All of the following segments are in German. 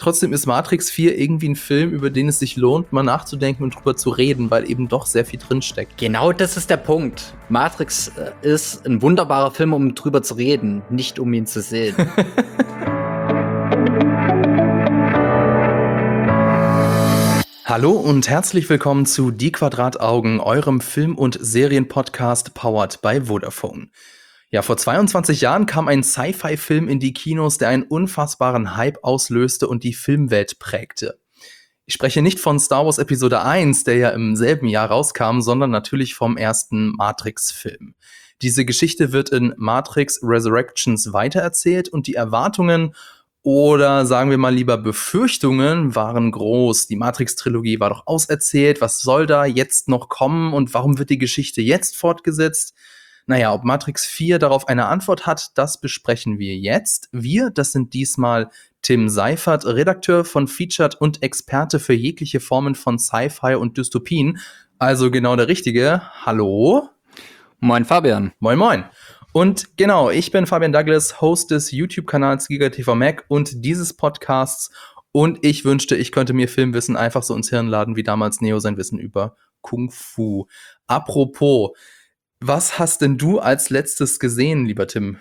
trotzdem ist Matrix 4 irgendwie ein Film, über den es sich lohnt, mal nachzudenken und drüber zu reden, weil eben doch sehr viel drinsteckt. Genau das ist der Punkt. Matrix ist ein wunderbarer Film, um drüber zu reden, nicht um ihn zu sehen. Hallo und herzlich willkommen zu Die Quadrataugen, eurem Film- und Serienpodcast powered by Vodafone. Ja, vor 22 Jahren kam ein Sci-Fi-Film in die Kinos, der einen unfassbaren Hype auslöste und die Filmwelt prägte. Ich spreche nicht von Star Wars Episode 1, der ja im selben Jahr rauskam, sondern natürlich vom ersten Matrix-Film. Diese Geschichte wird in Matrix Resurrections weitererzählt und die Erwartungen oder sagen wir mal lieber Befürchtungen waren groß. Die Matrix-Trilogie war doch auserzählt. Was soll da jetzt noch kommen und warum wird die Geschichte jetzt fortgesetzt? Naja, ob Matrix 4 darauf eine Antwort hat, das besprechen wir jetzt. Wir, das sind diesmal Tim Seifert, Redakteur von Featured und Experte für jegliche Formen von Sci-Fi und Dystopien. Also genau der Richtige. Hallo. Moin Fabian. Moin moin. Und genau, ich bin Fabian Douglas, Host des YouTube-Kanals GigaTV Mac und dieses Podcasts. Und ich wünschte, ich könnte mir Filmwissen einfach so ins Hirn laden, wie damals Neo sein Wissen über Kung Fu. Apropos, was hast denn du als letztes gesehen, lieber Tim?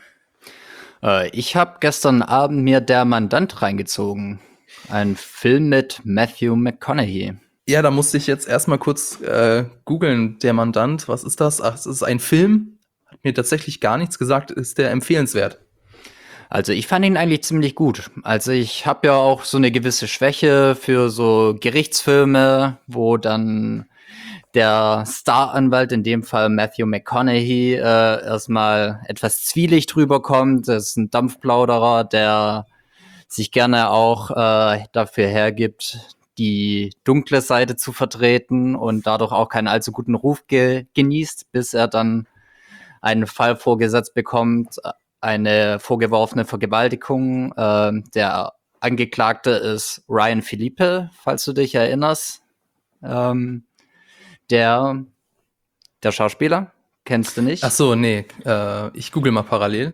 Ich habe gestern Abend mir Der Mandant reingezogen. Ein Film mit Matthew McConaughey. Ja, da musste ich jetzt erstmal kurz googeln, Der Mandant. Was ist das? Ach, es ist ein Film. Hat mir tatsächlich gar nichts gesagt. Ist der empfehlenswert? Also ich fand ihn eigentlich ziemlich gut. Also ich habe ja auch so eine gewisse Schwäche für so Gerichtsfilme, wo dann der Staranwalt, in dem Fall Matthew McConaughey, erstmal etwas zwielicht rüberkommt. Das ist ein Dampfplauderer, der sich gerne auch dafür hergibt, die dunkle Seite zu vertreten und dadurch auch keinen allzu guten Ruf genießt, bis er dann einen Fall vorgesetzt bekommt, eine vorgeworfene Vergewaltigung. Der Angeklagte ist Ryan Philippe, falls du dich erinnerst. Der Schauspieler, kennst du nicht? Ach so, nee, ich google mal parallel.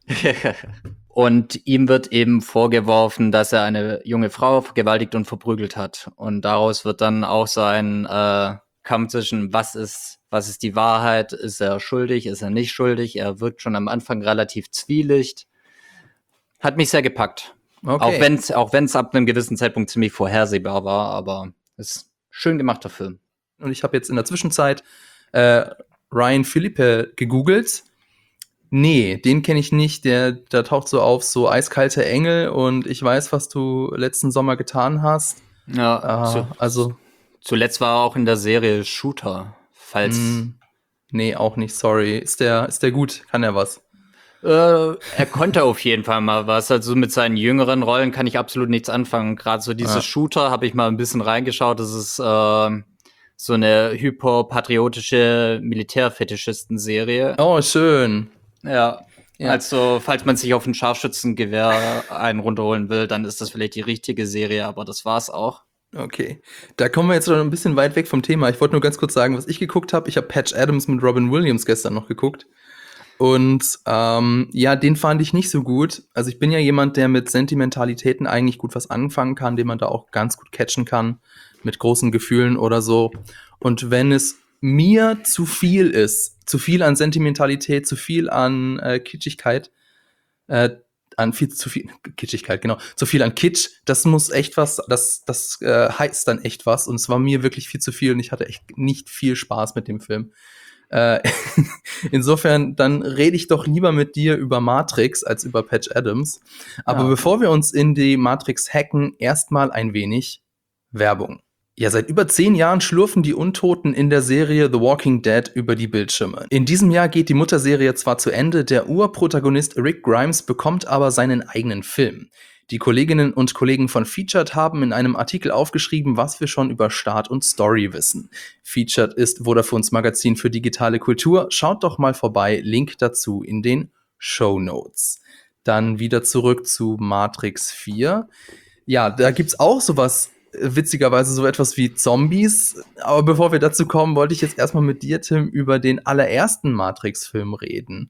Und ihm wird eben vorgeworfen, dass er eine junge Frau vergewaltigt und verprügelt hat. Und daraus wird dann auch so ein Kampf zwischen, was ist die Wahrheit? Ist er schuldig? Ist er nicht schuldig? Er wirkt schon am Anfang relativ zwielicht. Hat mich sehr gepackt. Okay. Auch wenn's ab einem gewissen Zeitpunkt ziemlich vorhersehbar war, aber es ist ein schön gemachter Film. Und ich habe jetzt in der Zwischenzeit Ryan Philippe gegoogelt. Nee, den kenne ich nicht. Der taucht so auf, so Eiskalte Engel und ich weiß, was du letzten Sommer getan hast. Ja, zuletzt war er auch in der Serie Shooter, falls... Nee, auch nicht, sorry. Ist der gut? Kann er was? Er konnte auf jeden Fall mal was. Also mit seinen jüngeren Rollen kann ich absolut nichts anfangen. Gerade so diese Shooter habe ich mal ein bisschen reingeschaut. Das ist so eine hyperpatriotische Militärfetischisten-Serie. Oh, schön. Ja, also falls man sich auf ein Scharfschützengewehr einen runterholen will, dann ist das vielleicht die richtige Serie, aber das war's auch. Okay, da kommen wir jetzt noch ein bisschen weit weg vom Thema. Ich wollte nur ganz kurz sagen, was ich geguckt habe. Ich habe Patch Adams mit Robin Williams gestern noch geguckt. Und den fand ich nicht so gut. Also ich bin ja jemand, der mit Sentimentalitäten eigentlich gut was anfangen kann, den man da auch ganz gut catchen kann, mit großen Gefühlen oder so. Und wenn es mir zu viel ist, zu viel an Sentimentalität, zu viel an Kitschigkeit, zu viel an Kitsch, das muss echt was, das heißt dann echt was. Und es war mir wirklich viel zu viel und ich hatte echt nicht viel Spaß mit dem Film. Insofern, dann rede ich doch lieber mit dir über Matrix als über Patch Adams. Aber bevor wir uns in die Matrix hacken, erstmal ein wenig Werbung. Ja, seit über 10 Jahren schlurfen die Untoten in der Serie The Walking Dead über die Bildschirme. In diesem Jahr geht die Mutterserie zwar zu Ende, der Urprotagonist Rick Grimes bekommt aber seinen eigenen Film. Die Kolleginnen und Kollegen von Featured haben in einem Artikel aufgeschrieben, was wir schon über Start und Story wissen. Featured ist Vodafones Magazin für digitale Kultur. Schaut doch mal vorbei, Link dazu in den Shownotes. Dann wieder zurück zu Matrix 4. Ja, da gibt's auch sowas, witzigerweise so etwas wie Zombies. Aber bevor wir dazu kommen, wollte ich jetzt erstmal mit dir, Tim, über den allerersten Matrix-Film reden.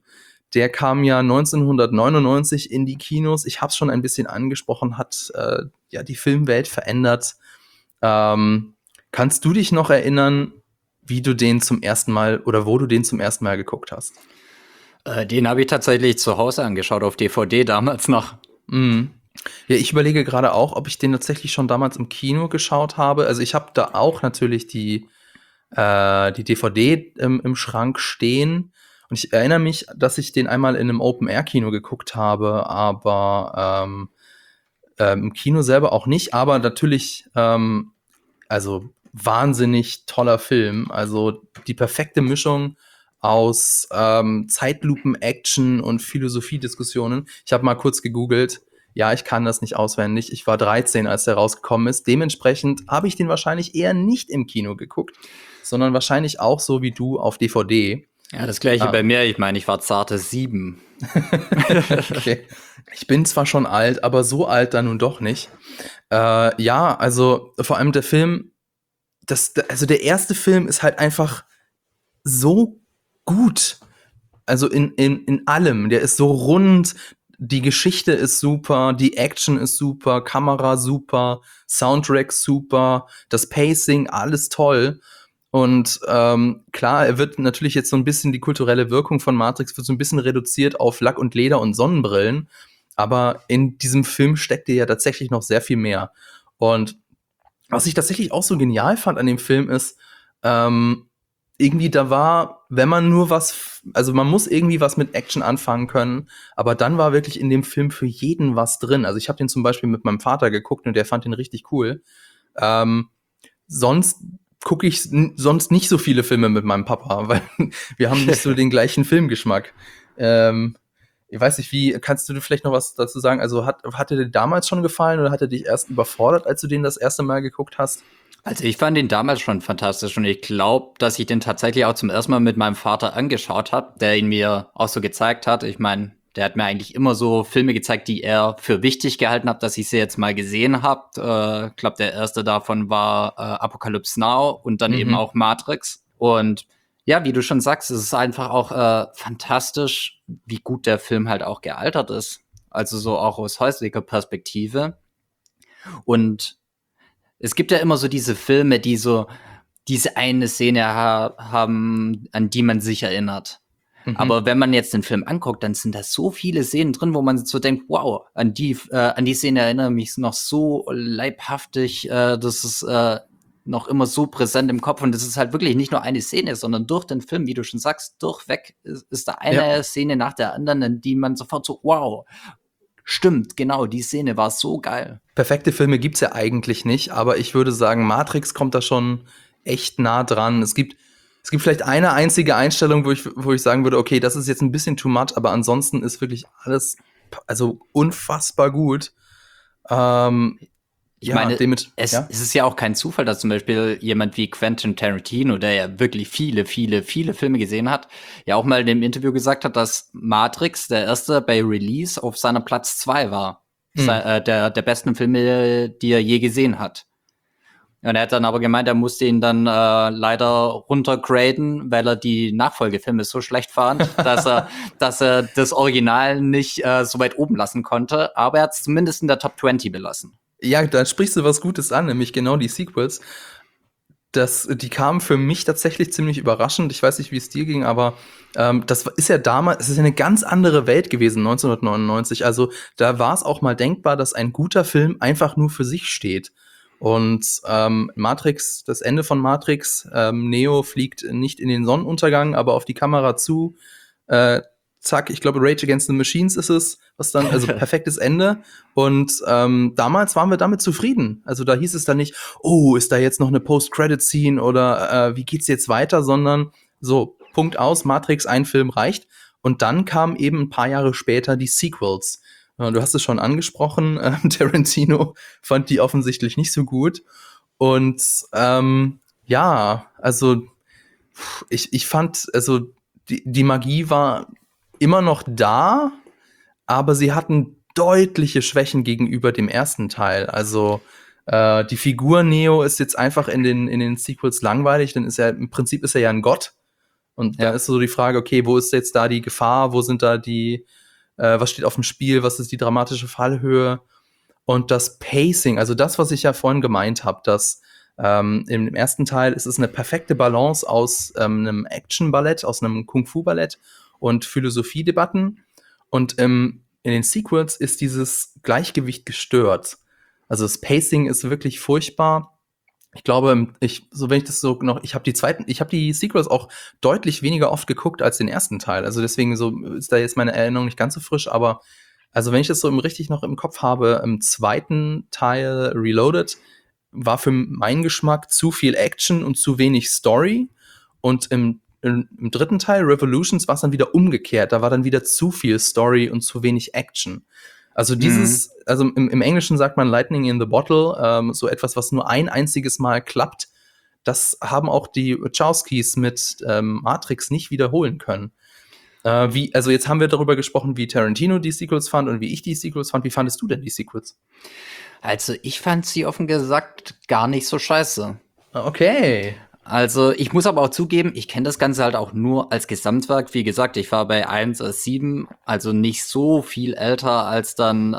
Der kam ja 1999 in die Kinos. Ich habe es schon ein bisschen angesprochen, hat ja die Filmwelt verändert. Kannst du dich noch erinnern, wie du den zum ersten Mal oder wo du den zum ersten Mal geguckt hast? Den habe ich tatsächlich zu Hause angeschaut, auf DVD damals noch. Mhm. Ja, ich überlege gerade auch, ob ich den tatsächlich schon damals im Kino geschaut habe. Also ich habe da auch natürlich die DVD im Schrank stehen. Und ich erinnere mich, dass ich den einmal in einem Open-Air-Kino geguckt habe, aber im Kino selber auch nicht. Aber natürlich, also wahnsinnig toller Film. Also die perfekte Mischung aus Zeitlupen-Action und Philosophiediskussionen. Ich habe mal kurz gegoogelt. Ja, ich kann das nicht auswendig. Ich war 13, als der rausgekommen ist. Dementsprechend habe ich den wahrscheinlich eher nicht im Kino geguckt, sondern wahrscheinlich auch so wie du auf DVD. Ja, das gleiche bei mir. Ich meine, ich war zarte 7. Okay. Ich bin zwar schon alt, aber so alt dann nun doch nicht. Ja, also vor allem der Film, also der erste Film ist halt einfach so gut. Also in allem. Der ist so rund, die Geschichte ist super, die Action ist super, Kamera super, Soundtrack super, das Pacing, alles toll. Und klar, er wird natürlich jetzt so ein bisschen, die kulturelle Wirkung von Matrix wird so ein bisschen reduziert auf Lack und Leder und Sonnenbrillen. Aber in diesem Film steckt ja tatsächlich noch sehr viel mehr. Und was ich tatsächlich auch so genial fand an dem Film ist, irgendwie da war, wenn man nur also man muss irgendwie was mit Action anfangen können, aber dann war wirklich in dem Film für jeden was drin. Also ich habe den zum Beispiel mit meinem Vater geguckt und der fand den richtig cool. Sonst gucke ich sonst nicht so viele Filme mit meinem Papa, weil wir haben nicht so den gleichen Filmgeschmack. Ich weiß nicht, wie, kannst du vielleicht noch was dazu sagen? Also hat er dir damals schon gefallen oder hat er dich erst überfordert, als du den das erste Mal geguckt hast? Also ich fand den damals schon fantastisch und ich glaube, dass ich den tatsächlich auch zum ersten Mal mit meinem Vater angeschaut habe, der ihn mir auch so gezeigt hat. Ich meine, der hat mir eigentlich immer so Filme gezeigt, die er für wichtig gehalten hat, dass ich sie jetzt mal gesehen habe. Ich glaube, der erste davon war Apocalypse Now und dann eben auch Matrix. Und ja, wie du schon sagst, es ist einfach auch fantastisch, wie gut der Film halt auch gealtert ist. Also so auch aus häuslicher Perspektive. Und es gibt ja immer so diese Filme, die so diese eine Szene haben, an die man sich erinnert. Aber wenn man jetzt den Film anguckt, dann sind da so viele Szenen drin, wo man so denkt, wow, an die Szene erinnere ich mich noch so leibhaftig, das ist noch immer so präsent im Kopf. Und das ist halt wirklich nicht nur eine Szene, sondern durch den Film, wie du schon sagst, durchweg ist da eine Szene nach der anderen, an die man sofort so, wow, stimmt, genau, die Szene war so geil. Perfekte Filme gibt's ja eigentlich nicht, aber ich würde sagen, Matrix kommt da schon echt nah dran. Es gibt vielleicht eine einzige Einstellung, wo ich sagen würde, okay, das ist jetzt ein bisschen too much, aber ansonsten ist wirklich alles, also unfassbar gut. Ich meine, es ist ja auch kein Zufall, dass zum Beispiel jemand wie Quentin Tarantino, der ja wirklich viele, viele, viele Filme gesehen hat, ja auch mal in dem Interview gesagt hat, dass Matrix der erste bei Release auf seiner Platz 2 war. Der besten Filme, die er je gesehen hat. Und er hat dann aber gemeint, er musste ihn dann leider runtergraden, weil er die Nachfolgefilme so schlecht fand, dass er das Original nicht so weit oben lassen konnte. Aber er hat es zumindest in der Top 20 belassen. Ja, da sprichst du was Gutes an, nämlich genau die Sequels. Die kamen für mich tatsächlich ziemlich überraschend. Ich weiß nicht, wie es dir ging, aber das ist ja damals, es ist ja eine ganz andere Welt gewesen, 1999. Also da war es auch mal denkbar, dass ein guter Film einfach nur für sich steht. Und Matrix, das Ende von Matrix, Neo fliegt nicht in den Sonnenuntergang, aber auf die Kamera zu. Zack, ich glaube, Rage Against the Machines ist es, was dann, also perfektes Ende. Und damals waren wir damit zufrieden. Also da hieß es dann nicht, oh, ist da jetzt noch eine Post-Credit-Scene oder wie geht's jetzt weiter, sondern so, Punkt aus, Matrix, ein Film reicht. Und dann kamen eben ein paar Jahre später die Sequels. Du hast es schon angesprochen, Tarantino fand die offensichtlich nicht so gut. Und ja, also ich fand, also die Magie war immer noch da, aber sie hatten deutliche Schwächen gegenüber dem ersten Teil. Also die Figur Neo ist jetzt einfach in den Sequels langweilig, denn im Prinzip ist er ja ein Gott. Und da Ja. ist so die Frage, okay, wo ist jetzt da die Gefahr, wo sind da was steht auf dem Spiel, was ist die dramatische Fallhöhe und das Pacing, also das, was ich ja vorhin gemeint habe, dass im ersten Teil ist es eine perfekte Balance aus einem Action-Ballett, aus einem Kung-Fu-Ballett und Philosophiedebatten. Und in den Sequels ist dieses Gleichgewicht gestört. Also das Pacing ist wirklich furchtbar. Ich glaube, ich habe die Sequels auch deutlich weniger oft geguckt als den ersten Teil. Also deswegen so ist da jetzt meine Erinnerung nicht ganz so frisch, aber also wenn ich das so richtig noch im Kopf habe, im zweiten Teil Reloaded war für meinen Geschmack zu viel Action und zu wenig Story. Und im dritten Teil, Revolutions, war es dann wieder umgekehrt. Da war dann wieder zu viel Story und zu wenig Action. Also im Englischen sagt man Lightning in the Bottle, so etwas, was nur ein einziges Mal klappt. Das haben auch die Wachowskis mit Matrix nicht wiederholen können. Also jetzt haben wir darüber gesprochen, wie Tarantino die Sequels fand und wie ich die Sequels fand. Wie fandest du denn die Sequels? Also ich fand sie offen gesagt gar nicht so scheiße. Okay. Also ich muss aber auch zugeben, ich kenne das Ganze halt auch nur als Gesamtwerk. Wie gesagt, ich war bei 1 aus 7, also nicht so viel älter, als dann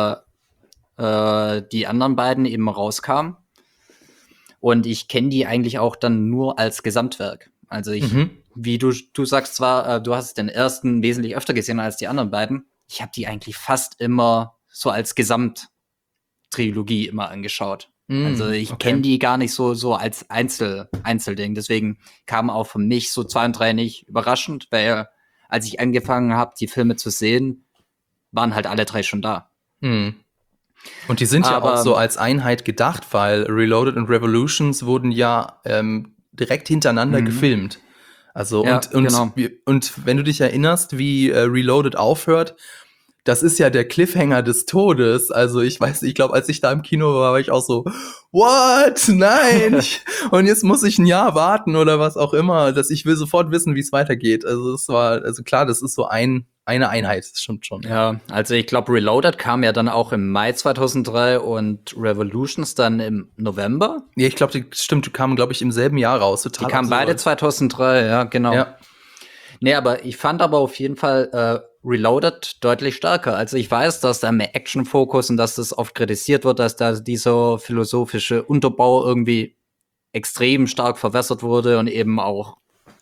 die anderen beiden eben rauskamen. Und ich kenne die eigentlich auch dann nur als Gesamtwerk. Also wie du sagst zwar, du hast den ersten wesentlich öfter gesehen als die anderen beiden. Ich habe die eigentlich fast immer so als Gesamttrilogie immer angeschaut. Also ich kenne die gar nicht so als Einzelding. Deswegen kamen auch für mich so 2 und 3 nicht überraschend, weil als ich angefangen habe, die Filme zu sehen, waren halt alle 3 schon da. Und die sind ja auch so als Einheit gedacht, weil Reloaded und Revolutions wurden ja direkt hintereinander gefilmt. Also ja, und wenn du dich erinnerst, wie Reloaded aufhört, das ist ja der Cliffhanger des Todes. Also ich glaube, als ich da im Kino war ich auch so, what? Nein! Und jetzt muss ich ein Jahr warten oder was auch immer. Ich will sofort wissen, wie es weitergeht. Also klar, das ist so eine Einheit, das stimmt schon. Ja, also ich glaube, Reloaded kam ja dann auch im Mai 2003 und Revolutions dann im November. Ja, ich glaube, die kamen, glaube ich, im selben Jahr raus. Total die kamen beide 2003, ja, genau. Ja. Nee, aber ich fand aber auf jeden Fall Reloaded deutlich stärker. Also ich weiß, dass da mehr Action-Fokus und dass das oft kritisiert wird, dass da dieser philosophische Unterbau irgendwie extrem stark verwässert wurde und eben auch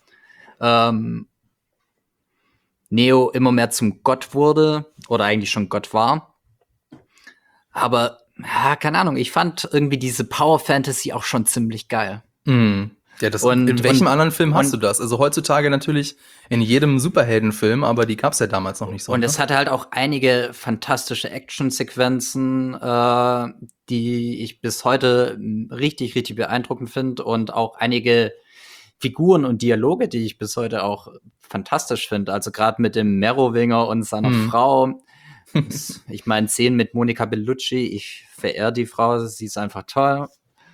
Neo immer mehr zum Gott wurde oder eigentlich schon Gott war. Aber, ja, keine Ahnung, ich fand irgendwie diese Power Fantasy auch schon ziemlich geil. Ja, in welchem anderen Film hast du das? Also heutzutage natürlich in jedem Superheldenfilm, aber die gab's ja damals noch nicht so. Und es hatte halt auch einige fantastische Actionsequenzen, die ich bis heute richtig, richtig beeindruckend finde und auch einige Figuren und Dialoge, die ich bis heute auch fantastisch finde. Also gerade mit dem Merowinger und seiner Frau. Ich meine, Szenen mit Monica Bellucci, ich verehre die Frau, sie ist einfach toll.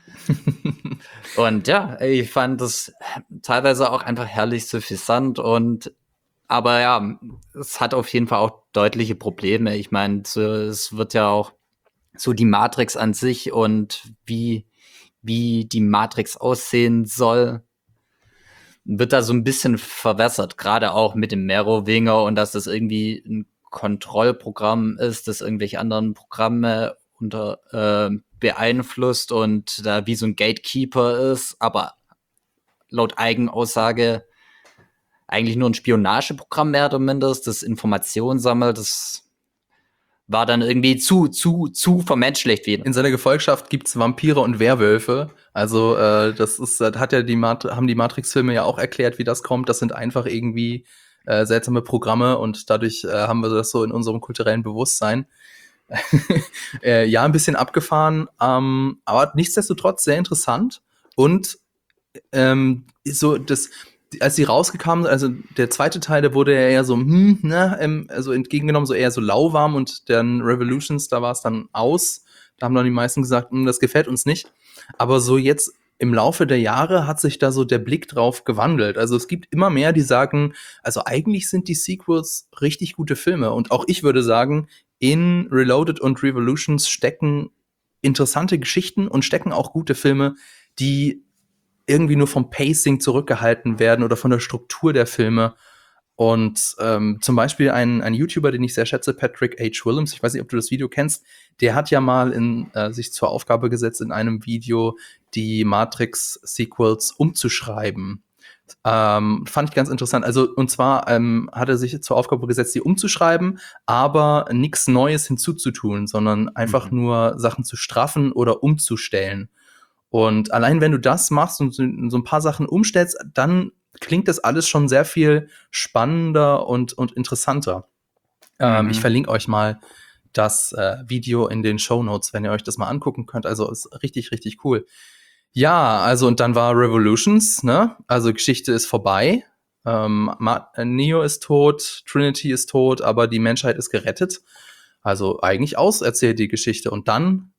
Und ja, ich fand das teilweise auch einfach herrlich suffisant aber ja, es hat auf jeden Fall auch deutliche Probleme. Ich meine, es wird ja auch so die Matrix an sich und wie die Matrix aussehen soll, wird da so ein bisschen verwässert, gerade auch mit dem Merowinger und dass das irgendwie ein Kontrollprogramm ist, das irgendwelche anderen Programme beeinflusst und da wie so ein Gatekeeper ist, aber laut Eigenaussage eigentlich nur ein Spionageprogramm mehr oder minder, das Informationen sammelt, das war dann irgendwie zu vermenschlicht wieder. In seiner Gefolgschaft gibt's Vampire und Werwölfe. Also haben die Matrix-Filme ja auch erklärt, wie das kommt. Das sind einfach irgendwie seltsame Programme und dadurch haben wir das so in unserem kulturellen Bewusstsein. Ja, ein bisschen abgefahren, aber nichtsdestotrotz sehr interessant. Und als sie rausgekamen, also der zweite Teil, der wurde ja eher so, also entgegengenommen, so eher so lauwarm und dann Revolutions, da war es dann aus. Da haben dann die meisten gesagt, das gefällt uns nicht. Aber so jetzt im Laufe der Jahre hat sich da so der Blick drauf gewandelt. Also es gibt immer mehr, die sagen, also eigentlich sind die Sequels richtig gute Filme. Und auch ich würde sagen, in Reloaded und Revolutions stecken interessante Geschichten und stecken auch gute Filme, die irgendwie nur vom Pacing zurückgehalten werden oder von der Struktur der Filme. Und zum Beispiel ein YouTuber, den ich sehr schätze, Patrick H. Willems, ich weiß nicht, ob du das Video kennst, der hat ja mal sich zur Aufgabe gesetzt, in einem Video die Matrix-Sequels umzuschreiben. Fand ich ganz interessant. Also, und zwar hat er sich zur Aufgabe gesetzt, die umzuschreiben, aber nichts Neues hinzuzutun, sondern einfach nur Sachen zu straffen oder umzustellen. Und allein wenn du das machst und so ein paar Sachen umstellst, dann klingt das alles schon sehr viel spannender und interessanter. Ich verlinke euch mal das Video in den Shownotes, wenn ihr euch das mal angucken könnt. Also ist richtig, richtig cool. Ja, also und dann war Revolutions, ne? Also Geschichte ist vorbei. Neo ist tot, Trinity ist tot, aber die Menschheit ist gerettet. Also eigentlich auserzählt die Geschichte. Und dann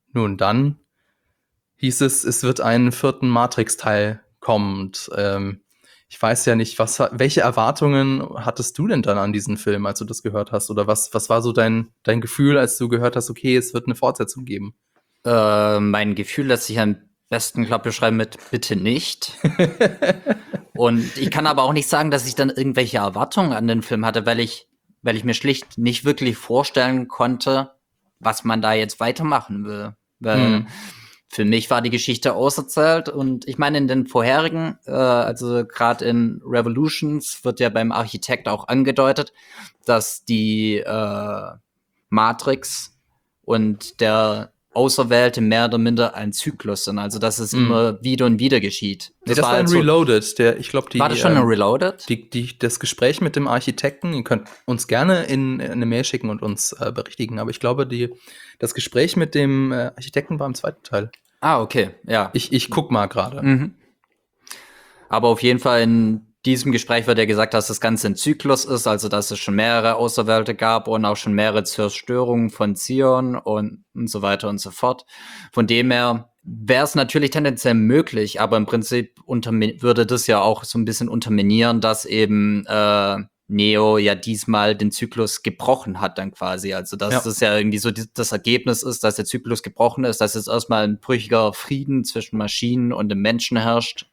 hieß es wird einen 4. Matrix-Teil kommen. Und ich weiß ja nicht, welche Erwartungen hattest du denn dann an diesen Film, als du das gehört hast? Oder was war so dein Gefühl, als du gehört hast, okay, es wird eine Fortsetzung geben? Mein Gefühl lässt sich am besten, glaube ich, beschreiben mit bitte nicht. Und ich kann aber auch nicht sagen, dass ich dann irgendwelche Erwartungen an den Film hatte, weil ich mir schlicht nicht wirklich vorstellen konnte, was man da jetzt weitermachen will. Weil für mich war die Geschichte auserzählt und ich meine, in den vorherigen, also gerade in Revolutions wird ja beim Architekt auch angedeutet, dass die Matrix und der Auserwählte mehr oder minder ein Zyklus sind, also dass es immer wieder und wieder geschieht. Das war ein Reloaded, ich glaube, war das schon ein Reloaded? Das Gespräch mit dem Architekten, ihr könnt uns gerne in eine Mail schicken und uns berichtigen, aber ich glaube, das Gespräch mit dem Architekten war im 2. Teil. Ah, okay, ja. Ich guck mal gerade. Aber auf jeden Fall in diesem Gespräch wird ja gesagt, dass das Ganze ein Zyklus ist, also dass es schon mehrere Auserwählte gab und auch schon mehrere Zerstörungen von Zion und so weiter und so fort. Von dem her wäre es natürlich tendenziell möglich, aber im Prinzip würde das ja auch so ein bisschen unterminieren, dass eben Neo ja diesmal den Zyklus gebrochen hat dann quasi. Also dass das ja irgendwie so das Ergebnis ist, dass der Zyklus gebrochen ist, dass jetzt erstmal ein brüchiger Frieden zwischen Maschinen und dem Menschen herrscht.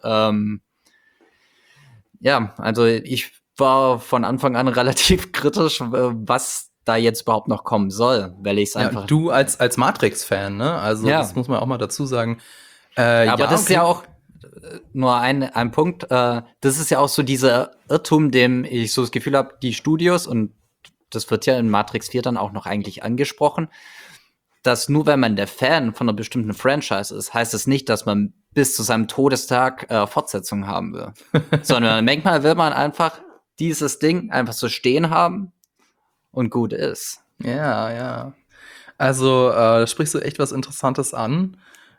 Ja, also ich war von Anfang an relativ kritisch, was da jetzt überhaupt noch kommen soll, weil ich es einfach. Du als Matrix-Fan, ne? Also das muss man auch mal dazu sagen. Aber das ist ja auch nur ein Punkt. Das ist ja auch so dieser Irrtum, dem ich so das Gefühl habe, die Studios, und das wird ja in Matrix 4 dann auch noch eigentlich angesprochen, dass nur wenn man der Fan von einer bestimmten Franchise ist, heißt es nicht, dass man bis zu seinem Todestag Fortsetzungen haben will. Sondern manchmal will man einfach dieses Ding einfach so stehen haben und gut ist. Ja. Also, da sprichst du echt was Interessantes an.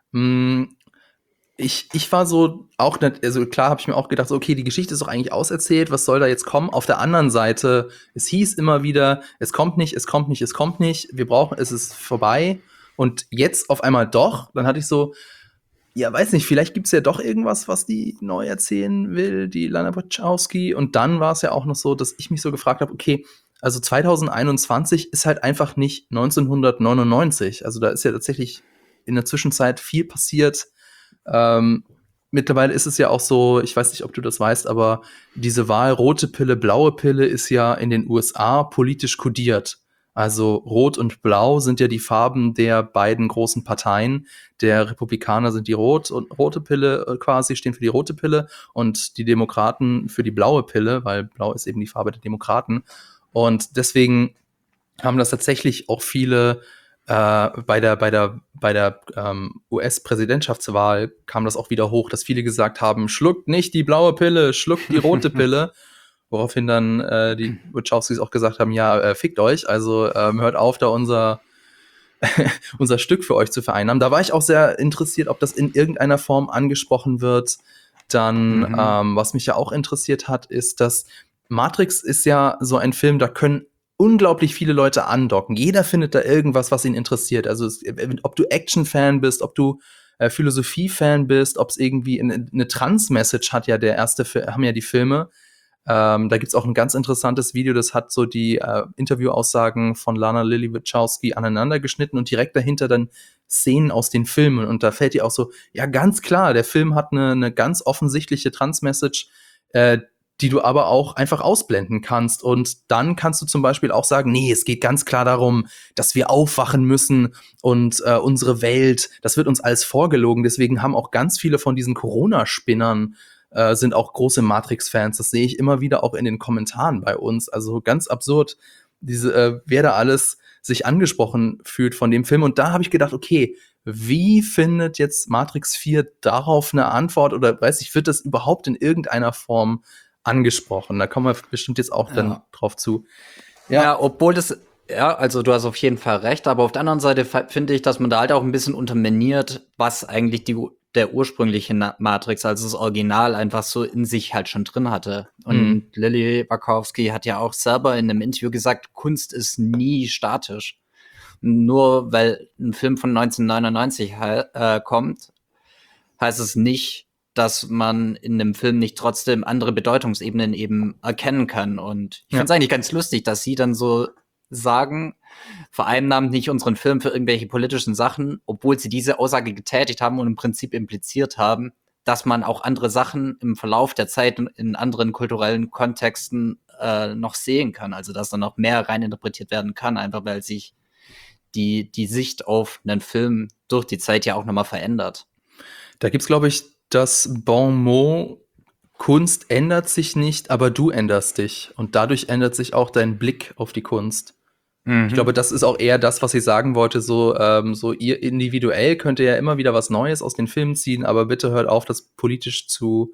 Ich war so auch nicht, also klar habe ich mir auch gedacht, so, okay, die Geschichte ist doch eigentlich auserzählt, was soll da jetzt kommen? Auf der anderen Seite, es hieß immer wieder, es kommt nicht, es ist vorbei. Und jetzt auf einmal doch, dann hatte ich so, ja, weiß nicht, vielleicht gibt's ja doch irgendwas, was die neu erzählen will, die Lana Wachowski. Und dann war es ja auch noch so, dass ich mich so gefragt habe, okay, also 2021 ist halt einfach nicht 1999. Also da ist ja tatsächlich in der Zwischenzeit viel passiert. Mittlerweile ist es ja auch so, ich weiß nicht, ob du das weißt, aber diese Wahl rote Pille, blaue Pille ist ja in den USA politisch kodiert. Also Rot und Blau sind ja die Farben der beiden großen Parteien. Der Republikaner sind die rote Pille quasi, stehen für die rote Pille, und die Demokraten für die blaue Pille, weil blau ist eben die Farbe der Demokraten. Und deswegen haben das tatsächlich auch viele bei der US-Präsidentschaftswahl kam das auch wieder hoch, dass viele gesagt haben, schluckt nicht die blaue Pille, schluckt die rote Pille. Woraufhin dann die Wachowskis auch gesagt haben, ja, fickt euch, also hört auf, da unser Stück für euch zu vereinnahmen. Da war ich auch sehr interessiert, ob das in irgendeiner Form angesprochen wird. Dann, was mich ja auch interessiert hat, ist, dass Matrix ist ja so ein Film, da können unglaublich viele Leute andocken. Jeder findet da irgendwas, was ihn interessiert. Also ob du Action-Fan bist, ob du Philosophie-Fan bist, ob es irgendwie eine Trans-Message hat ja haben ja die Filme. Da gibt's auch ein ganz interessantes Video, das hat so die Interviewaussagen von Lana Lily Wachowski aneinander geschnitten und direkt dahinter dann Szenen aus den Filmen. Und da fällt ihr auch so, ja, ganz klar, der Film hat eine ganz offensichtliche Transmessage, die du aber auch einfach ausblenden kannst. Und dann kannst du zum Beispiel auch sagen, nee, es geht ganz klar darum, dass wir aufwachen müssen und unsere Welt, das wird uns alles vorgelogen. Deswegen haben auch ganz viele von diesen Corona-Spinnern sind auch große Matrix-Fans. Das sehe ich immer wieder auch in den Kommentaren bei uns. Also ganz absurd, wer da alles sich angesprochen fühlt von dem Film. Und da habe ich gedacht, okay, wie findet jetzt Matrix 4 darauf eine Antwort oder weiß ich, wird das überhaupt in irgendeiner Form angesprochen? Da kommen wir bestimmt jetzt auch dann drauf zu. Ja, obwohl das, ja, also du hast auf jeden Fall recht, aber auf der anderen Seite finde ich, dass man da halt auch ein bisschen unterminiert, was eigentlich der ursprüngliche Matrix, also das Original, einfach so in sich halt schon drin hatte. Und Lily Wachowski hat ja auch selber in einem Interview gesagt, Kunst ist nie statisch. Nur weil ein Film von 1999 kommt, heißt es nicht, dass man in einem Film nicht trotzdem andere Bedeutungsebenen eben erkennen kann. Und ich finde es eigentlich ganz lustig, dass sie dann so sagen, vereinnahmt nicht unseren Film für irgendwelche politischen Sachen, obwohl sie diese Aussage getätigt haben und im Prinzip impliziert haben, dass man auch andere Sachen im Verlauf der Zeit in anderen kulturellen Kontexten noch sehen kann. Also dass da noch mehr reininterpretiert werden kann, einfach weil sich die Sicht auf einen Film durch die Zeit ja auch nochmal verändert. Da gibt's, glaube ich, das Bon mot, Kunst ändert sich nicht, aber du änderst dich. Und dadurch ändert sich auch dein Blick auf die Kunst. Ich glaube, das ist auch eher das, was ich sagen wollte. So ihr individuell könnt ihr ja immer wieder was Neues aus den Filmen ziehen, aber bitte hört auf, das politisch zu,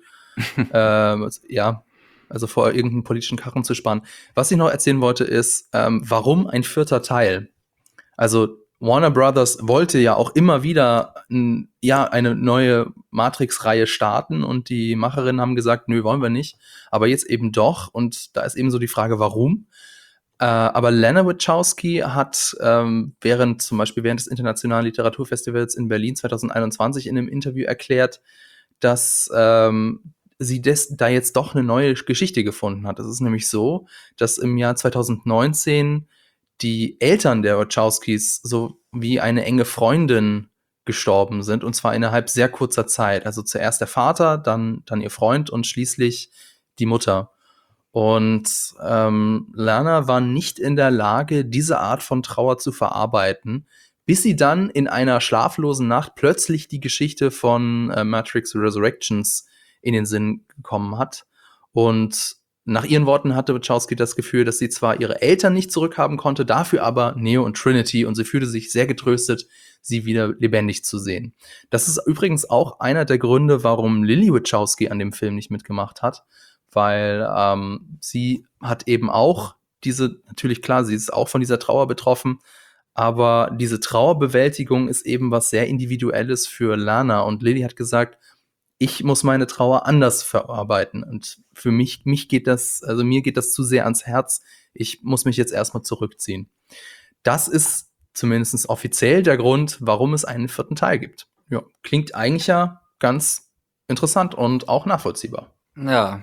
also vor irgendeinen politischen Karren zu spannen. Was ich noch erzählen wollte, ist, warum ein 4. Teil? Also Warner Brothers wollte ja auch immer wieder eine neue Matrix-Reihe starten und die Macherinnen haben gesagt, nö, wollen wir nicht. Aber jetzt eben doch. Und da ist eben so die Frage, warum? Aber Lana Wachowski hat zum Beispiel während des Internationalen Literaturfestivals in Berlin 2021 in einem Interview erklärt, dass sie da jetzt doch eine neue Geschichte gefunden hat. Es ist nämlich so, dass im Jahr 2019 die Eltern der Wachowskis so wie eine enge Freundin gestorben sind, und zwar innerhalb sehr kurzer Zeit. Also zuerst der Vater, dann ihr Freund und schließlich die Mutter. Und Lana war nicht in der Lage, diese Art von Trauer zu verarbeiten, bis sie dann in einer schlaflosen Nacht plötzlich die Geschichte von Matrix Resurrections in den Sinn gekommen hat. Und nach ihren Worten hatte Wachowski das Gefühl, dass sie zwar ihre Eltern nicht zurückhaben konnte, dafür aber Neo und Trinity, und sie fühlte sich sehr getröstet, sie wieder lebendig zu sehen. Das ist übrigens auch einer der Gründe, warum Lily Wachowski an dem Film nicht mitgemacht hat, weil sie hat eben auch natürlich klar, sie ist auch von dieser Trauer betroffen, aber diese Trauerbewältigung ist eben was sehr Individuelles für Lana, und Lily hat gesagt, ich muss meine Trauer anders verarbeiten. Und für mir geht das zu sehr ans Herz. Ich muss mich jetzt erstmal zurückziehen. Das ist zumindest offiziell der Grund, warum es einen 4. Teil gibt. Ja, klingt eigentlich ja ganz interessant und auch nachvollziehbar. Ja,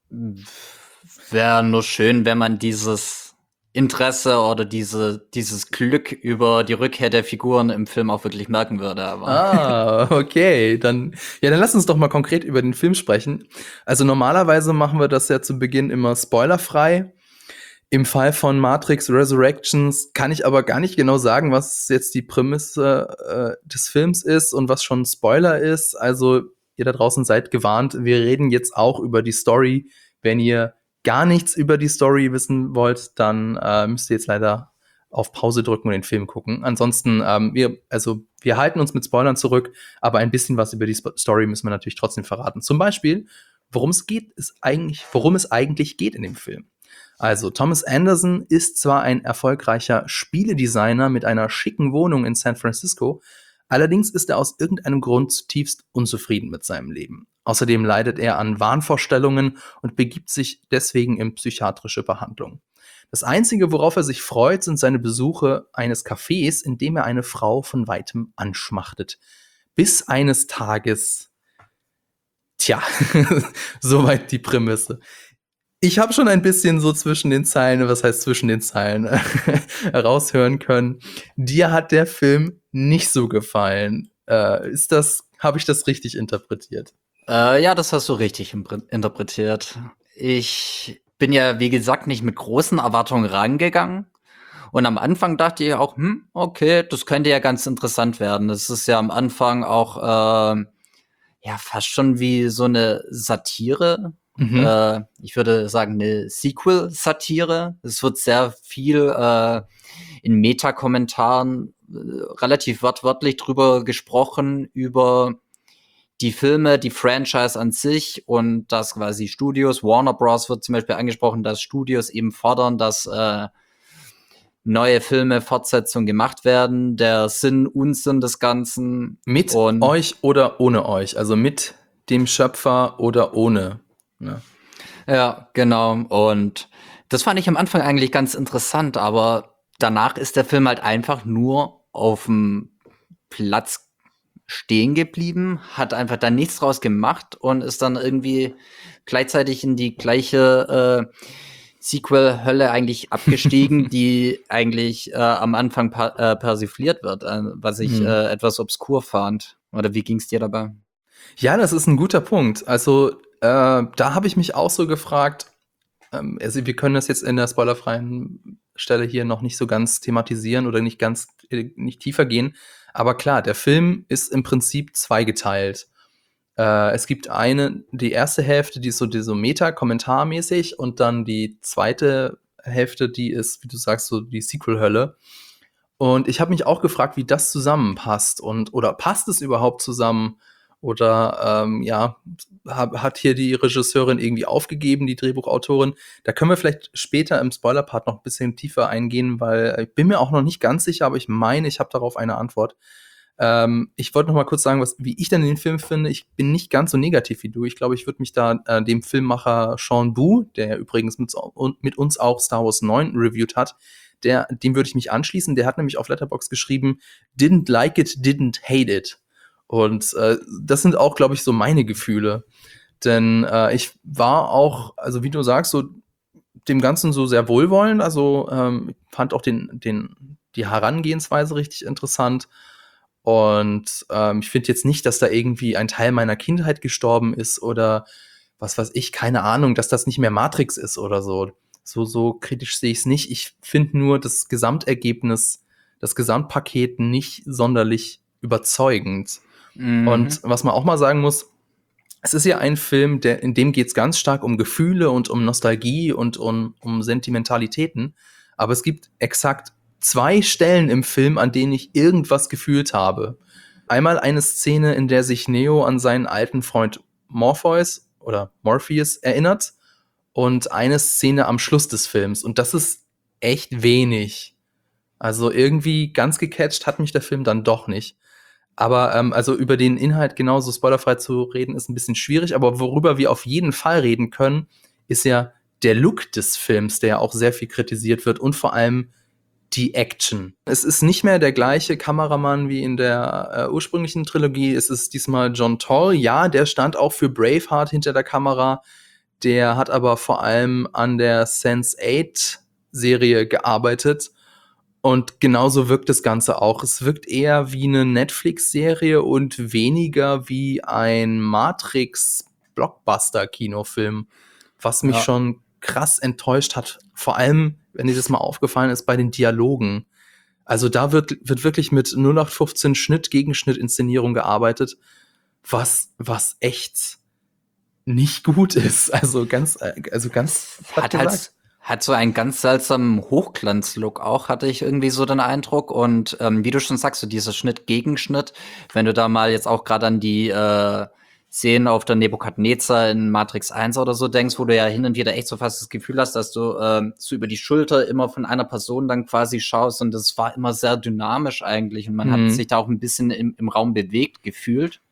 wäre nur schön, wenn man dieses Interesse oder dieses Glück über die Rückkehr der Figuren im Film auch wirklich merken würde. Aber okay. Dann lass uns doch mal konkret über den Film sprechen. Also normalerweise machen wir das ja zu Beginn immer spoilerfrei. Im Fall von Matrix Resurrections kann ich aber gar nicht genau sagen, was jetzt die Prämisse des Films ist und was schon Spoiler ist. Also ihr da draußen seid gewarnt. Wir reden jetzt auch über die Story. Wenn ihr gar nichts über die Story wissen wollt, dann müsst ihr jetzt leider auf Pause drücken und den Film gucken. Ansonsten, wir halten uns mit Spoilern zurück, aber ein bisschen was über die Story müssen wir natürlich trotzdem verraten. Zum Beispiel, worum es eigentlich geht in dem Film. Also, Thomas Anderson ist zwar ein erfolgreicher Spieledesigner mit einer schicken Wohnung in San Francisco, allerdings ist er aus irgendeinem Grund zutiefst unzufrieden mit seinem Leben. Außerdem leidet er an Wahnvorstellungen und begibt sich deswegen in psychiatrische Behandlung. Das Einzige, worauf er sich freut, sind seine Besuche eines Cafés, in dem er eine Frau von weitem anschmachtet. Bis eines Tages, soweit die Prämisse. Ich habe schon ein bisschen so zwischen den Zeilen, was heißt zwischen den Zeilen, raushören können. Dir hat der Film nicht so gefallen. Habe ich das richtig interpretiert? Ja, das hast du richtig interpretiert. Ich bin ja, wie gesagt, nicht mit großen Erwartungen rangegangen. Und am Anfang dachte ich auch, okay, das könnte ja ganz interessant werden. Das ist ja am Anfang auch ja fast schon wie so eine Satire. Mhm. Ich würde sagen, eine Sequel-Satire. Es wird sehr viel in Meta-Kommentaren relativ wortwörtlich drüber gesprochen, über die Filme, die Franchise an sich und dass quasi Studios, Warner Bros. Wird zum Beispiel angesprochen, dass Studios eben fordern, dass neue Filme, Fortsetzungen gemacht werden, der Sinn, Unsinn des Ganzen Mit und euch oder ohne euch, also mit dem Schöpfer oder ohne. Ne? ja, genau. Und das fand ich am Anfang eigentlich ganz interessant, aber danach ist der Film halt einfach nur auf dem Platz stehen geblieben, hat einfach da nichts draus gemacht und ist dann irgendwie gleichzeitig in die gleiche Sequel-Hölle eigentlich abgestiegen, die eigentlich am Anfang persifliert wird, was ich Hm. etwas obskur fand. Oder wie ging's dir dabei? Ja, das ist ein guter Punkt. Also, da habe ich mich auch so gefragt, also wir können das jetzt in der spoilerfreien Stelle hier noch nicht so ganz thematisieren oder nicht tiefer gehen. Aber klar, der Film ist im Prinzip zweigeteilt. Es gibt die erste Hälfte, die so Meta-Kommentarmäßig und dann die zweite Hälfte, die ist, wie du sagst, so die Sequel-Hölle. Und ich habe mich auch gefragt, wie das zusammenpasst oder passt es überhaupt zusammen? Oder ja, hat hier die Regisseurin irgendwie aufgegeben, die Drehbuchautorin? Da können wir vielleicht später im Spoiler-Part noch ein bisschen tiefer eingehen, weil ich bin mir auch noch nicht ganz sicher, aber ich meine, ich habe darauf eine Antwort. Ich wollte noch mal kurz sagen, wie ich denn den Film finde. Ich bin nicht ganz so negativ wie du. Ich glaube, ich würde mich da dem Filmmacher Sean Bu, der übrigens mit uns auch Star Wars 9 reviewed hat, dem würde ich mich anschließen. Der hat nämlich auf Letterboxd geschrieben, didn't like it, didn't hate it. Und das sind auch, glaube ich, so meine Gefühle. Denn ich war auch, also wie du sagst, so dem Ganzen so sehr wohlwollend. Also ich fand auch die Herangehensweise richtig interessant. Und ich finde jetzt nicht, dass da irgendwie ein Teil meiner Kindheit gestorben ist oder was weiß ich, keine Ahnung, dass das nicht mehr Matrix ist oder so. So kritisch sehe ich es nicht. Ich finde nur das Gesamtergebnis, das Gesamtpaket nicht sonderlich überzeugend. Und Mhm. was man auch mal sagen muss, es ist ja ein Film, in dem geht es ganz stark um Gefühle und um Nostalgie und um Sentimentalitäten. Aber es gibt exakt 2 Stellen im Film, an denen ich irgendwas gefühlt habe. Einmal eine Szene, in der sich Neo an seinen alten Freund Morpheus erinnert und eine Szene am Schluss des Films. Und das ist echt wenig. Also irgendwie ganz gecatcht hat mich der Film dann doch nicht. Aber also über den Inhalt genauso spoilerfrei zu reden, ist ein bisschen schwierig. Aber worüber wir auf jeden Fall reden können, ist ja der Look des Films, der ja auch sehr viel kritisiert wird und vor allem die Action. Es ist nicht mehr der gleiche Kameramann wie in der ursprünglichen Trilogie. Es ist diesmal John Toll. Ja, der stand auch für Braveheart hinter der Kamera. Der hat aber vor allem an der Sense8-Serie gearbeitet. Und genauso wirkt das Ganze auch. Es wirkt eher wie eine Netflix-Serie und weniger wie ein Matrix-Blockbuster-Kinofilm, was mich Ja. schon krass enttäuscht hat. Vor allem, wenn dir das mal aufgefallen ist, bei den Dialogen. Also da wird wirklich mit 0815 Schnitt, Gegenschnitt, Inszenierung gearbeitet, was echt nicht gut ist. Also ganz Es platt gesagt. hat so einen ganz seltsamen Hochglanzlook auch, hatte ich irgendwie so den Eindruck. Und wie du schon sagst, so dieser Schnitt-Gegenschnitt, wenn du da mal jetzt auch gerade an die Szenen auf der Nebukadnezar in Matrix 1 oder so denkst, wo du ja hin und wieder echt so fast das Gefühl hast, dass du so über die Schulter immer von einer Person dann quasi schaust. Und das war immer sehr dynamisch eigentlich. Und man hat sich Mhm. da auch ein bisschen im Raum bewegt gefühlt.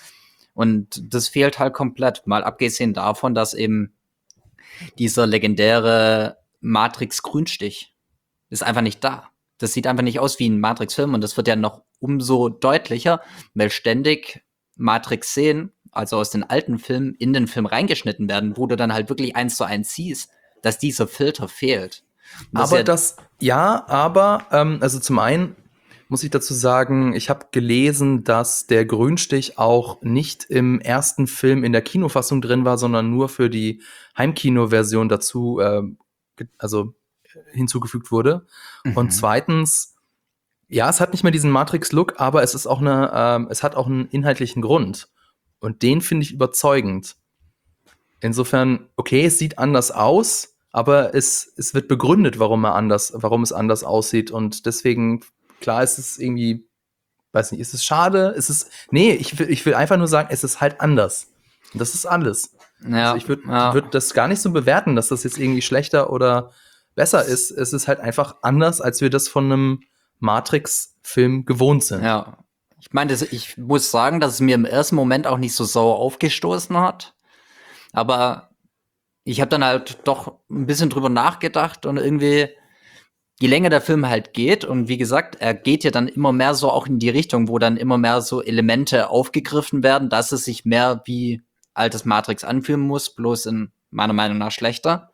Und das fehlt halt komplett. Mal abgesehen davon, dass eben dieser legendäre Matrix-Grünstich ist einfach nicht da. Das sieht einfach nicht aus wie ein Matrix-Film und das wird ja noch umso deutlicher, weil ständig Matrix-Szenen also aus den alten Filmen, in den Film reingeschnitten werden, wo du dann halt wirklich 1:1 siehst, dass dieser Filter fehlt. Aber also zum einen muss ich dazu sagen, ich habe gelesen, dass der Grünstich auch nicht im ersten Film in der Kinofassung drin war, sondern nur für die Heimkino-Version dazu, also hinzugefügt wurde. Und zweitens, ja, es hat nicht mehr diesen Matrix-Look, aber es hat auch einen inhaltlichen Grund. Und den finde ich überzeugend. Insofern, okay, es sieht anders aus, aber es wird begründet, warum es anders aussieht. Und deswegen, klar, ist es irgendwie, weiß nicht, ist es schade? Nee, ich will einfach nur sagen, es ist halt anders. Und das ist alles. Ja, Also ich würd das gar nicht so bewerten, dass das jetzt irgendwie schlechter oder besser ist. Es ist halt einfach anders, als wir das von einem Matrix-Film gewohnt sind. ja. Ich meine, ich muss sagen, dass es mir im ersten Moment auch nicht so sauer aufgestoßen hat. Aber ich habe dann halt doch ein bisschen drüber nachgedacht und irgendwie, je länger der Film halt geht, und wie gesagt, er geht ja dann immer mehr so auch in die Richtung, wo dann immer mehr so Elemente aufgegriffen werden, dass es sich mehr wie altes Matrix anfühlen muss, bloß in meiner Meinung nach schlechter.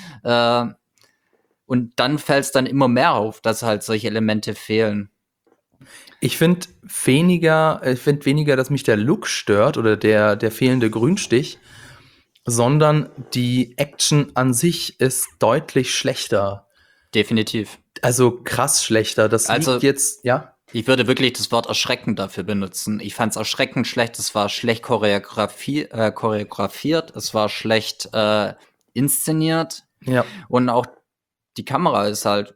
Und dann fällt es dann immer mehr auf, dass halt solche Elemente fehlen. Ich finde weniger, dass mich der Look stört oder der fehlende Grünstich, sondern die Action an sich ist deutlich schlechter. Definitiv. Also krass schlechter. Das liegt jetzt, ja. Ich würde wirklich das Wort erschreckend dafür benutzen. Ich fand es erschreckend schlecht. Es war schlecht choreografiert. Es war schlecht inszeniert. Ja. Und auch die Kamera ist halt.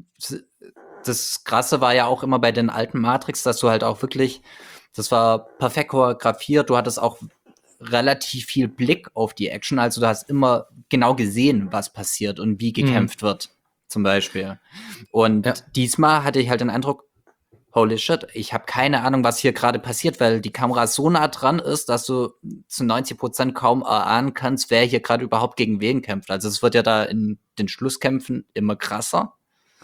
Das Krasse war ja auch immer bei den alten Matrix, dass du halt auch wirklich, das war perfekt choreografiert. Du hattest auch relativ viel Blick auf die Action. Also du hast immer genau gesehen, was passiert und wie gekämpft wird, zum Beispiel. Und diesmal hatte ich halt den Eindruck, holy shit, ich habe keine Ahnung, was hier gerade passiert, weil die Kamera so nah dran ist, dass du zu 90% kaum erahnen kannst, wer hier gerade überhaupt gegen wen kämpft. Also es wird ja da in den Schlusskämpfen immer krasser.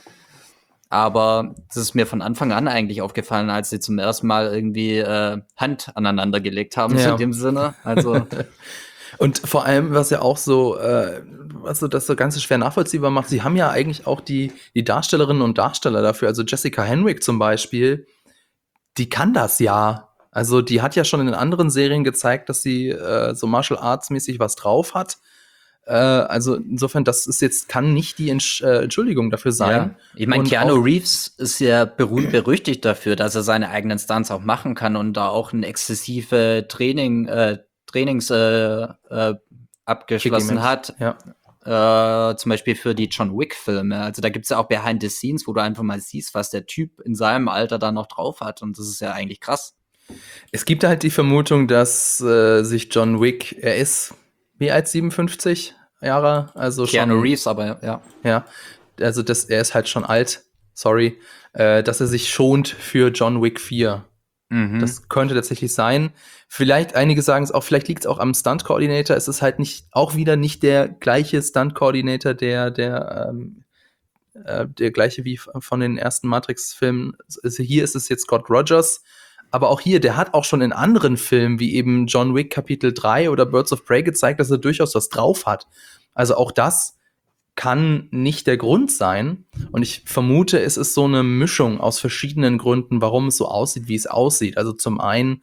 Aber das ist mir von Anfang an eigentlich aufgefallen, als sie zum ersten Mal irgendwie Hand aneinander gelegt haben, so in dem Sinne. Also und vor allem, was ja auch so, was so das so ganz schwer nachvollziehbar macht, sie haben ja eigentlich auch die Darstellerinnen und Darsteller dafür. Also Jessica Henwick zum Beispiel, die kann das ja. Also die hat ja schon in anderen Serien gezeigt, dass sie so Martial Arts mäßig was drauf hat. Also insofern, kann nicht die Entschuldigung dafür sein. Ja. Ich meine, Keanu Reeves ist ja berühmt-berüchtigt dafür, dass er seine eigenen Stunts auch machen kann und da auch ein exzessive Trainings abgeschlossen hat. Ja. Zum Beispiel für die John Wick-Filme. Also da gibt's ja auch Behind the Scenes, wo du einfach mal siehst, was der Typ in seinem Alter da noch drauf hat. Und das ist ja eigentlich krass. Es gibt halt die Vermutung, dass sich John Wick, er ist wie alt, 57 Jahre? Also Keanu schon, Reeves, aber ja. Ja, also er ist halt schon alt, sorry, dass er sich schont für John Wick 4. Das könnte tatsächlich sein. Vielleicht, einige sagen es auch, vielleicht liegt es auch am Stunt-Coordinator. Es ist halt auch wieder nicht der gleiche Stunt-Coordinator, der gleiche wie von den ersten Matrix-Filmen. Also hier ist es jetzt Scott Rogers. Aber auch hier, der hat auch schon in anderen Filmen, wie eben John Wick Kapitel 3 oder Birds of Prey gezeigt, dass er durchaus was drauf hat. Also auch das kann nicht der Grund sein. Und ich vermute, es ist so eine Mischung aus verschiedenen Gründen, warum es so aussieht, wie es aussieht. Also zum einen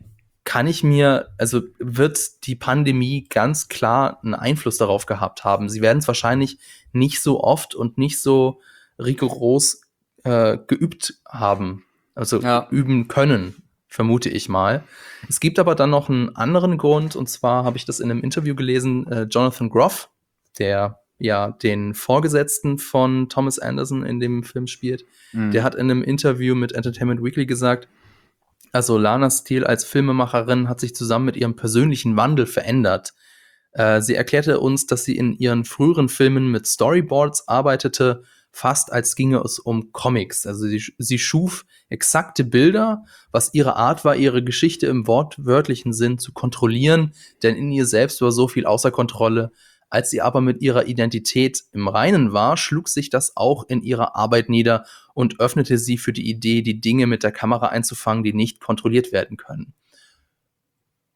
wird die Pandemie ganz klar einen Einfluss darauf gehabt haben. Sie werden es wahrscheinlich nicht so oft und nicht so rigoros geübt haben. Also üben können, vermute ich mal. Es gibt aber dann noch einen anderen Grund, und zwar habe ich das in einem Interview gelesen, Jonathan Groff, der ja den Vorgesetzten von Thomas Anderson in dem Film spielt, der hat in einem Interview mit Entertainment Weekly gesagt, also Lana Steele als Filmemacherin hat sich zusammen mit ihrem persönlichen Wandel verändert. Sie erklärte uns, dass sie in ihren früheren Filmen mit Storyboards arbeitete, fast als ginge es um Comics. Also sie schuf exakte Bilder, was ihre Art war, ihre Geschichte im wortwörtlichen Sinn zu kontrollieren, denn in ihr selbst war so viel außer Kontrolle. Als sie aber mit ihrer Identität im Reinen war, schlug sich das auch in ihrer Arbeit nieder und öffnete sie für die Idee, die Dinge mit der Kamera einzufangen, die nicht kontrolliert werden können.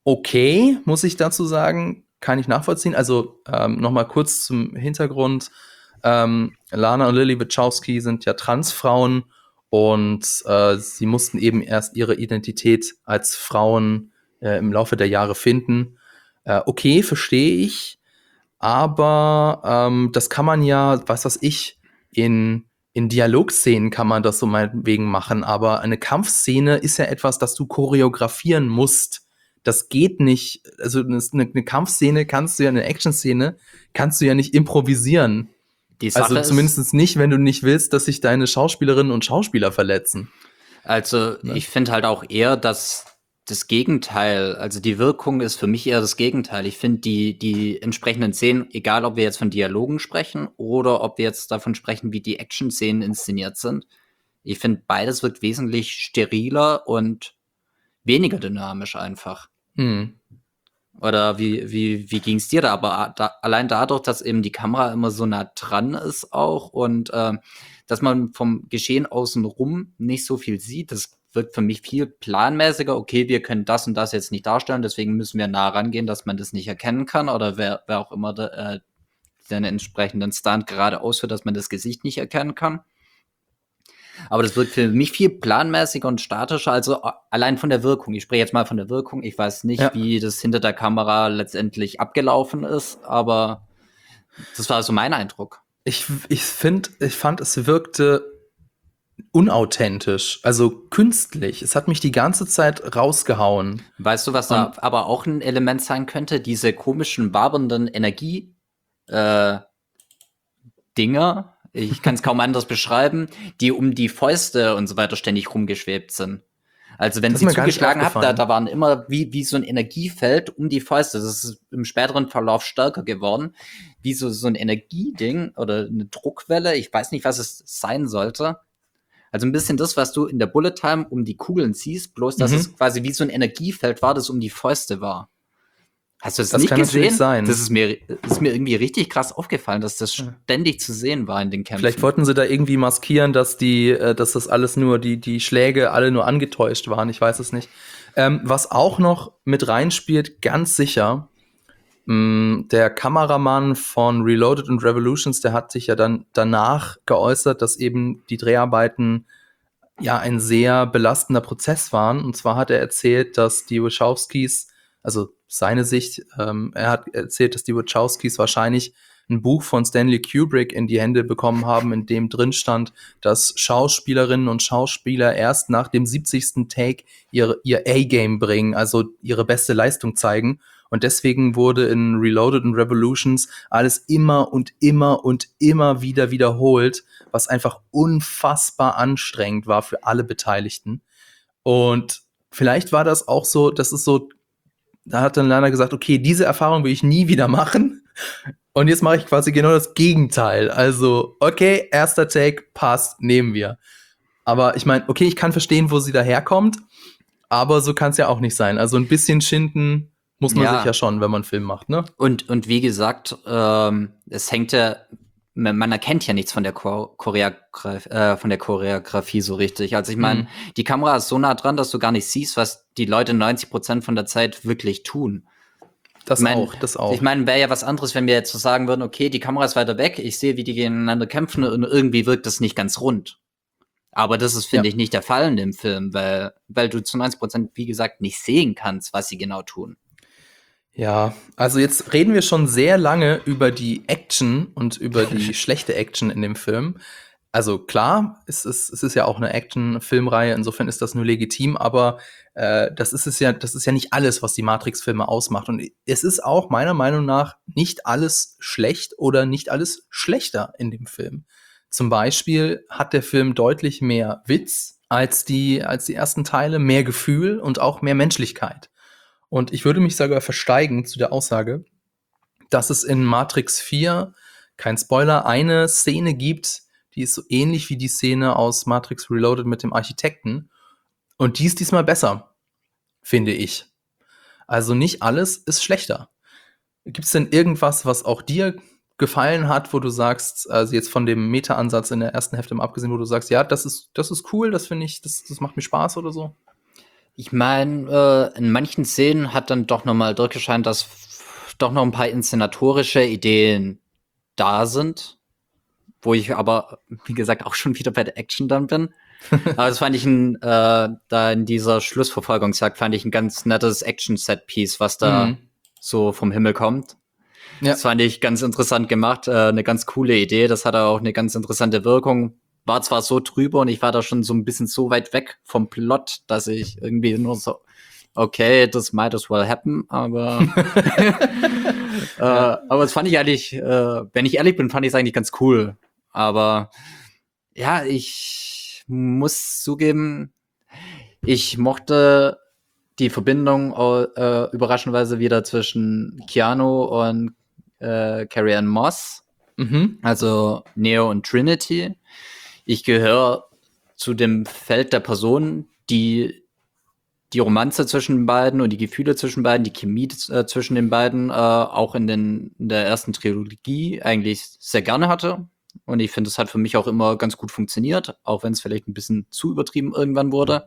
okay, muss ich dazu sagen, kann ich nachvollziehen. Also noch mal kurz zum Hintergrund. Lana und Lily Wachowski sind ja Transfrauen und sie mussten eben erst ihre Identität als Frauen im Laufe der Jahre finden. Okay, verstehe ich. Aber das kann man ja, was weiß ich, in Dialogszenen kann man das so meinetwegen machen. Aber eine Kampfszene ist ja etwas, das du choreografieren musst. Das geht nicht. Also eine Kampfszene kannst du ja, eine Actionszene kannst du ja nicht improvisieren. Die Also Sache ist, zumindest nicht, wenn du nicht willst, dass sich deine Schauspielerinnen und Schauspieler verletzen. also Ne? ich finde halt auch eher, dass das Gegenteil, also die Wirkung ist für mich eher das Gegenteil. Ich finde die entsprechenden Szenen, egal ob wir jetzt von Dialogen sprechen oder ob wir jetzt davon sprechen, wie die Action-Szenen inszeniert sind, ich finde beides wirkt wesentlich steriler und weniger dynamisch einfach. Hm. Oder wie ging es dir da? Aber allein dadurch, dass eben die Kamera immer so nah dran ist auch und dass man vom Geschehen außenrum nicht so viel sieht, das wirkt für mich viel planmäßiger. Okay, wir können das und das jetzt nicht darstellen, deswegen müssen wir nah rangehen, dass man das nicht erkennen kann oder wer auch immer den entsprechenden Stunt gerade ausführt, dass man das Gesicht nicht erkennen kann. Aber das wirkt für mich viel planmäßiger und statischer, also allein von der Wirkung. Ich spreche jetzt mal von der Wirkung. Ich weiß nicht, Ja. wie das hinter der Kamera letztendlich abgelaufen ist, aber das war so mein Eindruck. Ich fand, es wirkte unauthentisch, also künstlich. Es hat mich die ganze Zeit rausgehauen. Weißt du, was da Und aber auch ein Element sein könnte? Diese komischen, wabernden Energie-Dinger, ich kann es kaum anders beschreiben, die um die Fäuste und so weiter ständig rumgeschwebt sind. Also wenn das ist sie mir gar nicht zugeschlagen hat, da aufgefallen. waren immer wie so ein Energiefeld um die Fäuste. Das ist im späteren Verlauf stärker geworden. Wie so ein Energieding oder eine Druckwelle. Ich weiß nicht, was es sein sollte. Also ein bisschen das, was du in der Bullet Time um die Kugeln siehst, bloß dass es Mhm. quasi wie so ein Energiefeld war, das um die Fäuste war. Hast du das Das nicht kann natürlich gesehen? Das sein. ist mir irgendwie richtig krass aufgefallen, dass das Ja. ständig zu sehen war in den Vielleicht Kämpfen. wollten sie da irgendwie maskieren, dass das alles nur, die Schläge alle nur angetäuscht waren. Ich weiß es nicht. Was auch noch mit reinspielt, ganz sicher, der Kameramann von Reloaded und Revolutions, der hat sich ja dann danach geäußert, dass eben die Dreharbeiten ja ein sehr belastender Prozess waren. Und zwar hat er erzählt, dass die Wachowskis, also seine Sicht, er hat erzählt, dass die Wachowskis wahrscheinlich ein Buch von Stanley Kubrick in die Hände bekommen haben, in dem drin stand, dass Schauspielerinnen und Schauspieler erst nach dem 70. Take ihr A-Game bringen, also ihre beste Leistung zeigen. Und deswegen wurde in Reloaded und Revolutions alles immer und immer und immer wieder wiederholt, was einfach unfassbar anstrengend war für alle Beteiligten. Und vielleicht war das auch so, das ist so, da hat dann Lana gesagt, okay, diese Erfahrung will ich nie wieder machen. Und jetzt mache ich quasi genau das Gegenteil. Also, okay, erster Take, passt, nehmen wir. Aber ich meine, okay, ich kann verstehen, wo sie daherkommt, aber so kann es ja auch nicht sein. Also ein bisschen schinden muss man sich ja Ja, schon, wenn man einen Film macht, ne? und wie gesagt, es hängt ja, man erkennt ja nichts von der von der Choreografie so richtig. Also ich meine, Mhm. die Kamera ist so nah dran, dass du gar nicht siehst, was die Leute 90% von der Zeit wirklich tun. Ich Das meine, auch, das ich auch. meine, wäre ja was anderes, wenn wir jetzt so sagen würden, okay, die Kamera ist weiter weg, ich sehe, wie die gegeneinander kämpfen und irgendwie wirkt das nicht ganz rund. Aber das ist, Ja. finde ich, nicht der Fall in dem Film, weil du zu 90%, wie gesagt, nicht sehen kannst, was sie genau tun. Ja, also jetzt reden wir schon sehr lange über die Action und über die schlechte Action in dem Film. Also klar, es ist ja auch eine Action-Filmreihe, insofern ist das nur legitim, aber das ist ja nicht alles, was die Matrix-Filme ausmacht. Und es ist auch meiner Meinung nach nicht alles schlecht oder nicht alles schlechter in dem Film. Zum Beispiel hat der Film deutlich mehr Witz als die ersten Teile, mehr Gefühl und auch mehr Menschlichkeit. Und ich würde mich sogar versteigen zu der Aussage, dass es in Matrix 4, kein Spoiler, eine Szene gibt, die ist so ähnlich wie die Szene aus Matrix Reloaded mit dem Architekten. Und die ist diesmal besser, finde ich. Also nicht alles ist schlechter. Gibt es denn irgendwas, was auch dir gefallen hat, wo du sagst, also jetzt von dem Meta-Ansatz in der ersten Hälfte mal abgesehen, wo du sagst, ja, das ist cool, das finde ich, das macht mir Spaß oder so? Ich meine, in manchen Szenen hat dann doch nochmal durchgescheint, dass doch noch ein paar inszenatorische Ideen da sind, wo ich aber, wie gesagt, auch schon wieder bei der Action dann bin. Aber das fand ich da in dieser Schlussverfolgungsjagd fand ich ein ganz nettes Action-Set-Piece, was da so vom Himmel kommt. Ja. Das fand ich ganz interessant gemacht, eine ganz coole Idee. Das hatte auch eine ganz interessante Wirkung. War zwar so drüber und ich war da schon so ein bisschen so weit weg vom Plot, dass ich irgendwie nur so, okay, das might as well happen, aber aber das fand ich eigentlich, wenn ich ehrlich bin, fand ich es eigentlich ganz cool. Aber ja, ich muss zugeben, ich mochte die Verbindung überraschenderweise wieder zwischen Keanu und Carrie-Anne Moss, also Neo und Trinity. Ich gehöre zu dem Feld der Personen, die Romanze zwischen den beiden und die Gefühle zwischen beiden, die Chemie zwischen den beiden auch in der ersten Trilogie eigentlich sehr gerne hatte. Und ich finde, es hat für mich auch immer ganz gut funktioniert, auch wenn es vielleicht ein bisschen zu übertrieben irgendwann wurde.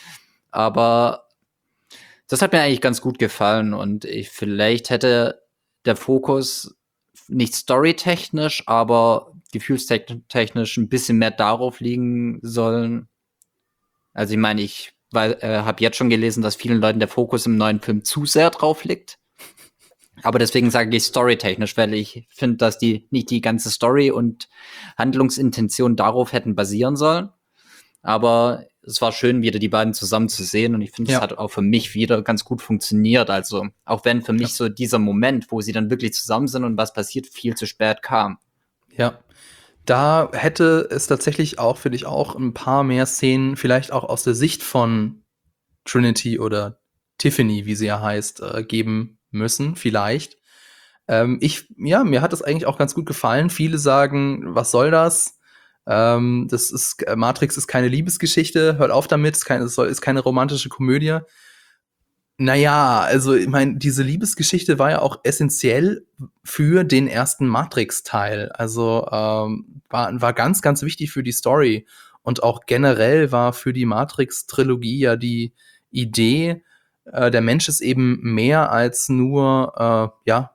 Aber das hat mir eigentlich ganz gut gefallen und vielleicht hätte der Fokus nicht storytechnisch, aber gefühlstechnisch ein bisschen mehr darauf liegen sollen. Also ich meine, ich habe jetzt schon gelesen, dass vielen Leuten der Fokus im neuen Film zu sehr drauf liegt. Aber deswegen sage ich storytechnisch, weil ich finde, dass die nicht die ganze Story und Handlungsintention darauf hätten basieren sollen. Aber es war schön, wieder die beiden zusammen zu sehen. Und ich finde, es hat auch für mich wieder ganz gut funktioniert. Also auch wenn für mich so dieser Moment, wo sie dann wirklich zusammen sind und was passiert, viel zu spät kam. Ja. Da hätte es tatsächlich auch, finde ich, auch ein paar mehr Szenen, vielleicht auch aus der Sicht von Trinity oder Tiffany, wie sie ja heißt, geben müssen, vielleicht. Mir hat das eigentlich auch ganz gut gefallen. Viele sagen, was soll das? Matrix ist keine Liebesgeschichte, hört auf damit, ist keine romantische Komödie. Naja, also ich meine, diese Liebesgeschichte war ja auch essentiell für den ersten Matrix-Teil. Also war ganz, ganz wichtig für die Story. Und auch generell war für die Matrix-Trilogie ja die Idee, der Mensch ist eben mehr als nur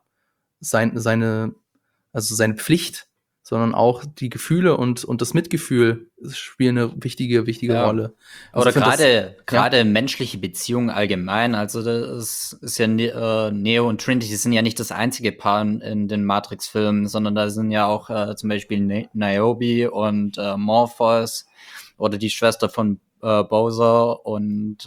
seine Pflicht, sondern auch die Gefühle und das Mitgefühl spielen eine wichtige Rolle. Also oder gerade menschliche Beziehungen allgemein. Also das ist ja Neo und Trinity sind ja nicht das einzige Paar in den Matrix-Filmen, sondern da sind ja auch zum Beispiel Niobe und Morpheus oder die Schwester von Bowser und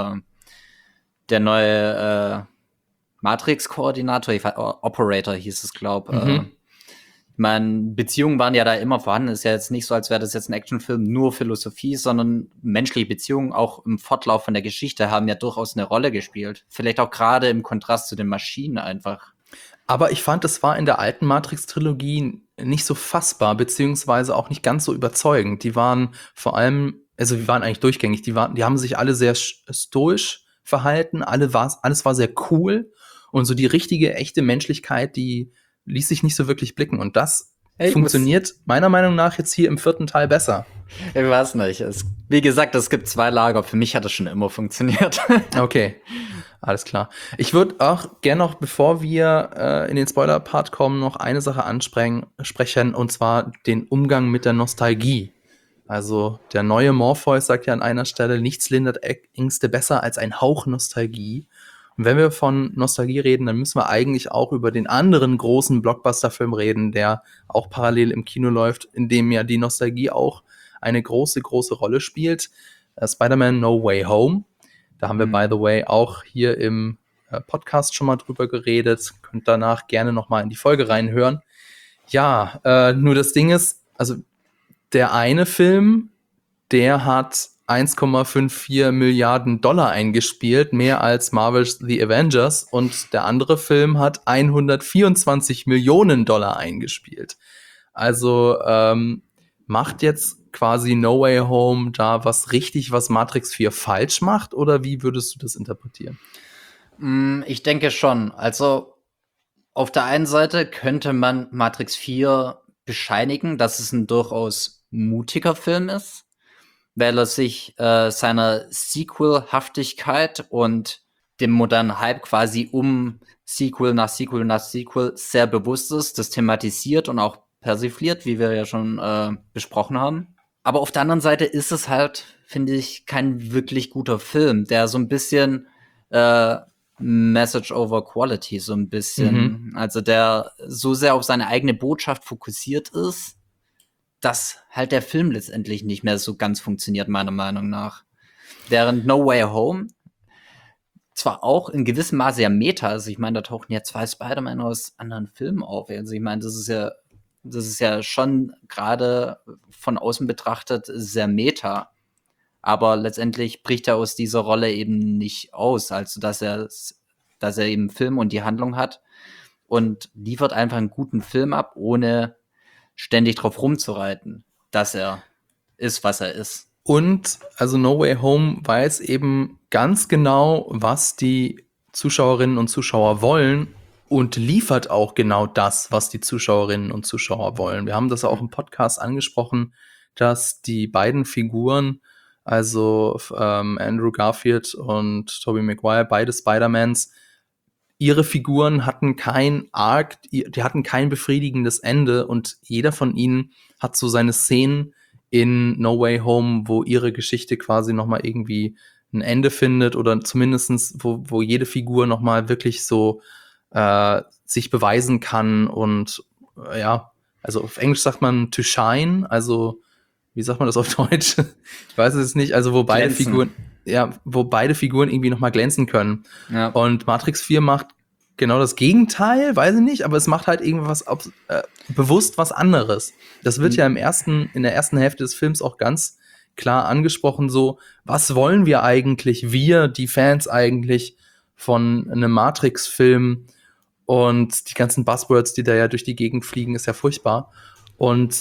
der neue Matrix-Koordinator, Operator hieß es, glaube ich. Ich meine, Beziehungen waren ja da immer vorhanden. Ist ja jetzt nicht so, als wäre das jetzt ein Actionfilm nur Philosophie, sondern menschliche Beziehungen auch im Fortlauf von der Geschichte haben ja durchaus eine Rolle gespielt. Vielleicht auch gerade im Kontrast zu den Maschinen einfach. Aber ich fand, es war in der alten Matrix-Trilogie nicht so fassbar, beziehungsweise auch nicht ganz so überzeugend. Die waren vor allem, also die waren eigentlich durchgängig, die haben sich alle sehr stoisch verhalten, alles war sehr cool und so die richtige, echte Menschlichkeit, die ließ sich nicht so wirklich blicken. Und das funktioniert meiner Meinung nach jetzt hier im 4. Teil besser. Ich weiß nicht. Wie gesagt, es gibt 2 Lager. Für mich hat es schon immer funktioniert. Okay, alles klar. Ich würde auch gerne noch, bevor wir in den Spoiler-Part kommen, noch eine Sache ansprechen, und zwar den Umgang mit der Nostalgie. Also der neue Morpheus sagt ja an einer Stelle, nichts lindert Ängste besser als ein Hauch Nostalgie. Und wenn wir von Nostalgie reden, dann müssen wir eigentlich auch über den anderen großen Blockbuster-Film reden, der auch parallel im Kino läuft, in dem ja die Nostalgie auch eine große, große Rolle spielt. Spider-Man No Way Home. Da haben wir, by the way, auch hier im Podcast schon mal drüber geredet. Könnt danach gerne noch mal in die Folge reinhören. Ja, nur das Ding ist, also der eine Film, der hat 1,54 Milliarden Dollar eingespielt, mehr als Marvel's The Avengers, und der andere Film hat 124 Millionen Dollar eingespielt. Also macht jetzt quasi No Way Home da was richtig, was Matrix 4 falsch macht, oder wie würdest du das interpretieren? Ich denke schon. Also auf der einen Seite könnte man Matrix 4 bescheinigen, dass es ein durchaus mutiger Film ist. weil er sich seiner Sequel-Haftigkeit und dem modernen Hype quasi um Sequel nach Sequel nach Sequel sehr bewusst ist, das thematisiert und auch persifliert, wie wir ja schon besprochen haben. Aber auf der anderen Seite ist es halt, finde ich, kein wirklich guter Film, der so ein bisschen Message over Quality, so ein bisschen, also der so sehr auf seine eigene Botschaft fokussiert ist, dass halt der Film letztendlich nicht mehr so ganz funktioniert, meiner Meinung nach. Während No Way Home zwar auch in gewissem Maße ja Meta ist, ich meine, da tauchen ja 2 Spider-Man aus anderen Filmen auf. Also ich meine, das ist ja schon gerade von außen betrachtet sehr Meta. Aber letztendlich bricht er aus dieser Rolle eben nicht aus, also dass er eben Film und die Handlung hat und liefert einfach einen guten Film ab, ohne ständig drauf rumzureiten, dass er ist, was er ist. Und also No Way Home weiß eben ganz genau, was die Zuschauerinnen und Zuschauer wollen und liefert auch genau das, was die Zuschauerinnen und Zuschauer wollen. Wir haben das auch im Podcast angesprochen, dass die beiden Figuren, also Andrew Garfield und Tobey Maguire, beide Spider-Mans, ihre Figuren hatten kein Arc, die hatten kein befriedigendes Ende und jeder von ihnen hat so seine Szenen in No Way Home, wo ihre Geschichte quasi noch mal irgendwie ein Ende findet oder zumindestens wo jede Figur noch mal wirklich so sich beweisen kann und ja, also auf Englisch sagt man to shine, also wie sagt man das auf Deutsch? Ich weiß es nicht, also wo beide Glänzen. Figuren irgendwie noch mal glänzen können. Ja. Und Matrix 4 macht genau das Gegenteil, weiß ich nicht, aber es macht halt irgendwas bewusst was anderes. Das wird ja in der ersten Hälfte des Films auch ganz klar angesprochen, so, was wollen wir, die Fans eigentlich, von einem Matrix-Film? Und die ganzen Buzzwords, die da ja durch die Gegend fliegen, ist ja furchtbar. Und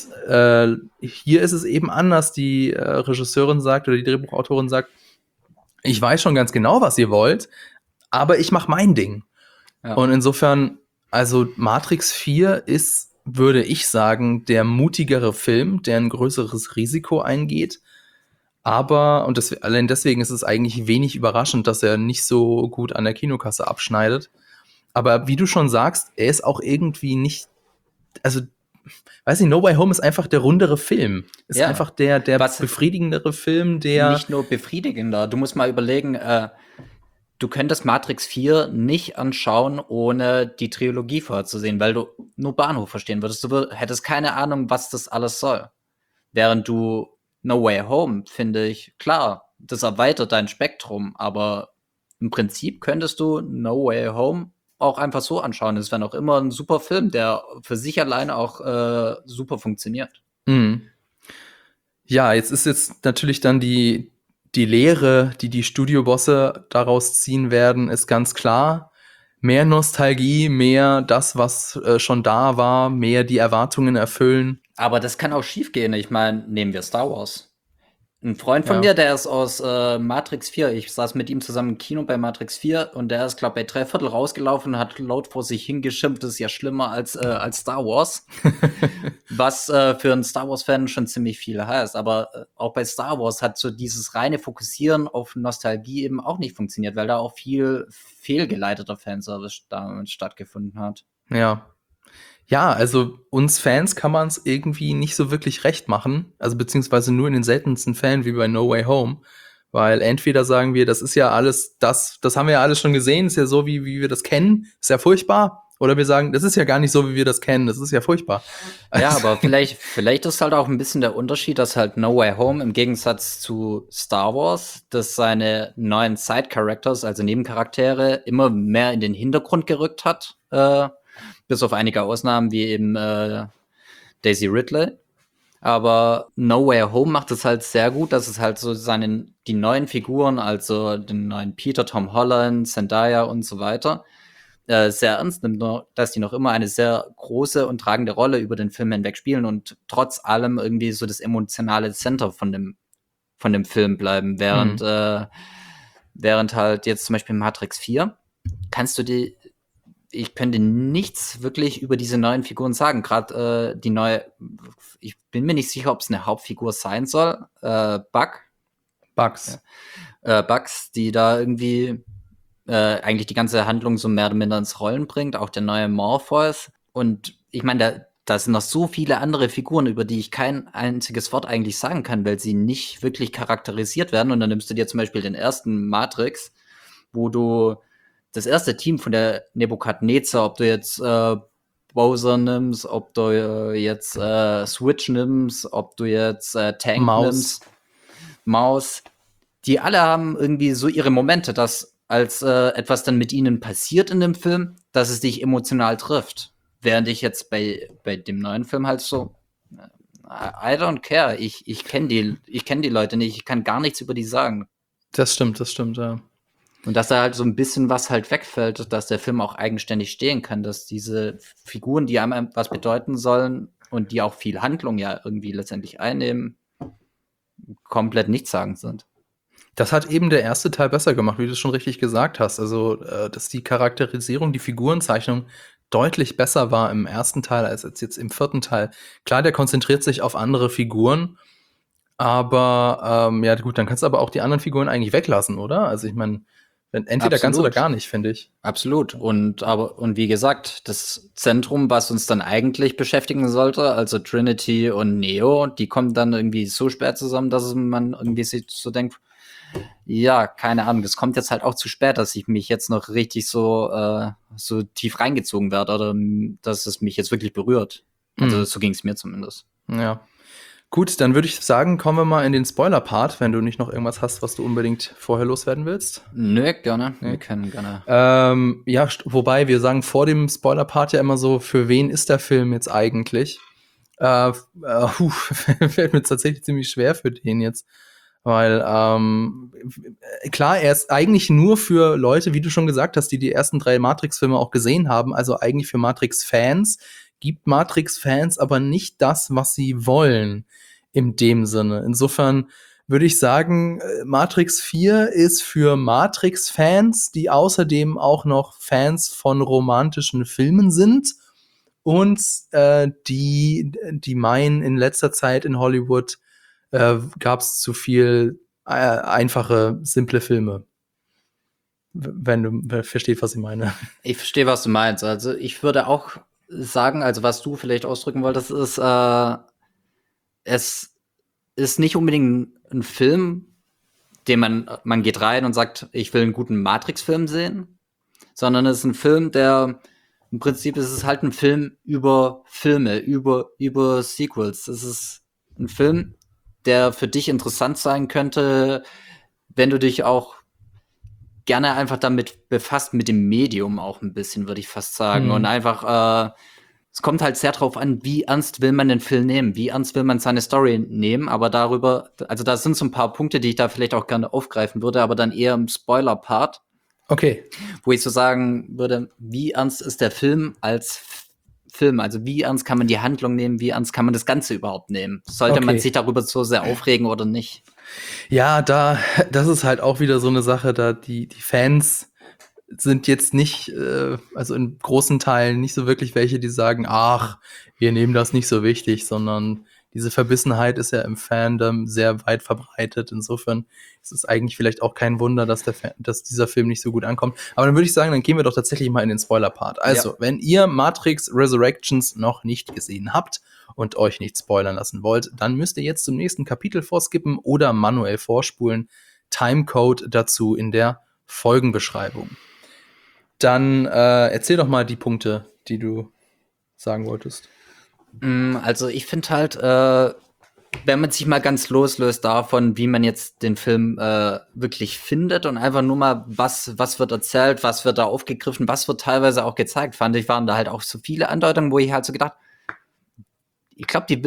hier ist es eben anders. Die Regisseurin sagt oder die Drehbuchautorin sagt, ich weiß schon ganz genau, was ihr wollt, aber ich mache mein Ding. Ja. Und insofern, also Matrix 4 ist, würde ich sagen, der mutigere Film, der ein größeres Risiko eingeht. Aber, und allein deswegen ist es eigentlich wenig überraschend, dass er nicht so gut an der Kinokasse abschneidet. Aber wie du schon sagst, er ist auch irgendwie nicht, also, weiß nicht, No Way Home ist einfach der rundere Film. Ist Ja. einfach der Was befriedigendere Film, der. nicht nur befriedigender. Du musst mal überlegen, du könntest Matrix 4 nicht anschauen, ohne die Trilogie vorzusehen, weil du nur Bahnhof verstehen würdest. Du hättest keine Ahnung, was das alles soll. Während du No Way Home, finde ich, klar, das erweitert dein Spektrum, aber im Prinzip könntest du No Way Home auch einfach so anschauen. Es wäre noch immer ein super Film, der für sich alleine auch super funktioniert. Mhm. Ja, jetzt ist natürlich dann die Lehre, die Studiobosse daraus ziehen werden, ist ganz klar. Mehr Nostalgie, mehr das, was schon da war, mehr die Erwartungen erfüllen. Aber das kann auch schief gehen. Ich meine, nehmen wir Star Wars. Ein Freund von Ja. mir, der ist aus Matrix 4. Ich saß mit ihm zusammen im Kino bei Matrix 4 und der ist, glaube ich, bei 3/4 rausgelaufen und hat laut vor sich hingeschimpft. Das ist ja schlimmer als Star Wars. Was für einen Star Wars-Fan schon ziemlich viel heißt. Aber auch bei Star Wars hat so dieses reine Fokussieren auf Nostalgie eben auch nicht funktioniert, weil da auch viel fehlgeleiteter Fanservice damit stattgefunden hat. Ja. Ja, also uns Fans kann man es irgendwie nicht so wirklich recht machen. Also beziehungsweise nur in den seltensten Fällen wie bei No Way Home. Weil entweder sagen wir, das ist ja alles, das haben wir ja alles schon gesehen, ist ja so, wie wir das kennen, ist ja furchtbar. Oder wir sagen, das ist ja gar nicht so, wie wir das kennen, das ist ja furchtbar. Ja, aber vielleicht ist halt auch ein bisschen der Unterschied, dass halt No Way Home im Gegensatz zu Star Wars, dass seine neuen Side-Characters, also Nebencharaktere, immer mehr in den Hintergrund gerückt hat. Bis auf einige Ausnahmen wie eben Daisy Ridley. Aber No Way Home macht es halt sehr gut, dass es halt so die neuen Figuren, also den neuen Peter, Tom Holland, Zendaya und so weiter, sehr ernst nimmt, dass die noch immer eine sehr große und tragende Rolle über den Film hinweg spielen und trotz allem irgendwie so das emotionale Center von dem Film bleiben. Während halt jetzt zum Beispiel Matrix 4 ich könnte nichts wirklich über diese neuen Figuren sagen. Gerade die neue, ich bin mir nicht sicher, ob es eine Hauptfigur sein soll. Buck, Bugs. Bugs, die da irgendwie eigentlich die ganze Handlung so mehr oder minder ins Rollen bringt, auch der neue Morpheus. Und ich meine, da sind noch so viele andere Figuren, über die ich kein einziges Wort eigentlich sagen kann, weil sie nicht wirklich charakterisiert werden. Und dann nimmst du dir zum Beispiel den ersten Matrix, wo du das erste Team von der Nebukadnezar, ob du jetzt Bowser nimmst, ob du jetzt Switch nimmst, ob du jetzt Tank nimmst, Maus, die alle haben irgendwie so ihre Momente, dass als etwas dann mit ihnen passiert in dem Film, dass es dich emotional trifft. Während ich jetzt bei dem neuen Film halt so, I don't care. Ich kenne die Leute nicht, ich kann gar nichts über die sagen. Das stimmt, ja. Und dass da halt so ein bisschen was halt wegfällt, dass der Film auch eigenständig stehen kann, dass diese Figuren, die einem was bedeuten sollen und die auch viel Handlung ja irgendwie letztendlich einnehmen, komplett nichtssagend sind. Das hat eben der erste Teil besser gemacht, wie du es schon richtig gesagt hast. Also, dass die Charakterisierung, die Figurenzeichnung deutlich besser war im ersten Teil als jetzt im vierten Teil. Klar, der konzentriert sich auf andere Figuren, aber ja gut, dann kannst du aber auch die anderen Figuren eigentlich weglassen, oder? Also ich meine, entweder ganz oder gar nicht, finde ich. Absolut. Und wie gesagt, das Zentrum, was uns dann eigentlich beschäftigen sollte, also Trinity und Neo, die kommen dann irgendwie so spät zusammen, dass man irgendwie sich so denkt, ja, keine Ahnung, das kommt jetzt halt auch zu spät, dass ich mich jetzt noch richtig so tief reingezogen werde oder dass es mich jetzt wirklich berührt. Also so ging es mir zumindest. Ja. Gut, dann würde ich sagen, kommen wir mal in den Spoiler-Part, wenn du nicht noch irgendwas hast, was du unbedingt vorher loswerden willst. Nö, gerne. Wir können gerne. Ja, wobei wir sagen vor dem Spoiler-Part ja immer so, für wen ist der Film jetzt eigentlich? Fällt mir tatsächlich ziemlich schwer für den jetzt. Weil, klar, er ist eigentlich nur für Leute, wie du schon gesagt hast, die ersten 3 Matrix-Filme auch gesehen haben, also eigentlich für Matrix-Fans, gibt Matrix-Fans aber nicht das, was sie wollen, in dem Sinne. Insofern würde ich sagen, Matrix 4 ist für Matrix-Fans, die außerdem auch noch Fans von romantischen Filmen sind und die meinen, in letzter Zeit in Hollywood gab es zu viel einfache, simple Filme. Wenn du verstehst, was ich meine. Ich verstehe, was du meinst. Also ich würde auch sagen, also was du vielleicht ausdrücken wolltest, ist, es ist nicht unbedingt ein Film, den man geht rein und sagt, ich will einen guten Matrix-Film sehen, sondern es ist ein Film, der im Prinzip ist es halt ein Film über Filme, über Sequels. Es ist ein Film, der für dich interessant sein könnte, wenn du dich auch gerne einfach damit befasst, mit dem Medium auch ein bisschen, würde ich fast sagen. Und einfach, es kommt halt sehr drauf an, wie ernst will man den Film nehmen, wie ernst will man seine Story nehmen, aber darüber, also da sind so ein paar Punkte, die ich da vielleicht auch gerne aufgreifen würde, aber dann eher im Spoiler-Part. Okay. Wo ich so sagen würde, wie ernst ist der Film als Film? Also wie ernst kann man die Handlung nehmen? Wie ernst kann man das Ganze überhaupt nehmen? Sollte man sich darüber so sehr aufregen oder nicht? Ja, das ist halt auch wieder so eine Sache, da die Fans sind jetzt nicht, also in großen Teilen nicht so wirklich welche, die sagen, ach, wir nehmen das nicht so wichtig, sondern diese Verbissenheit ist ja im Fandom sehr weit verbreitet. Insofern ist es eigentlich vielleicht auch kein Wunder, dass dieser Film nicht so gut ankommt. Aber dann würde ich sagen, dann gehen wir doch tatsächlich mal in den Spoiler-Part. Also, wenn ihr Matrix Resurrections noch nicht gesehen habt und euch nicht spoilern lassen wollt, dann müsst ihr jetzt zum nächsten Kapitel vorskippen oder manuell vorspulen. Timecode dazu in der Folgenbeschreibung. Dann erzähl doch mal die Punkte, die du sagen wolltest. Also ich finde halt, wenn man sich mal ganz loslöst davon, wie man jetzt den Film wirklich findet und einfach nur mal, was wird erzählt, was wird da aufgegriffen, was wird teilweise auch gezeigt, fand ich, waren da halt auch so viele Andeutungen, wo ich halt so gedacht, ich glaube, die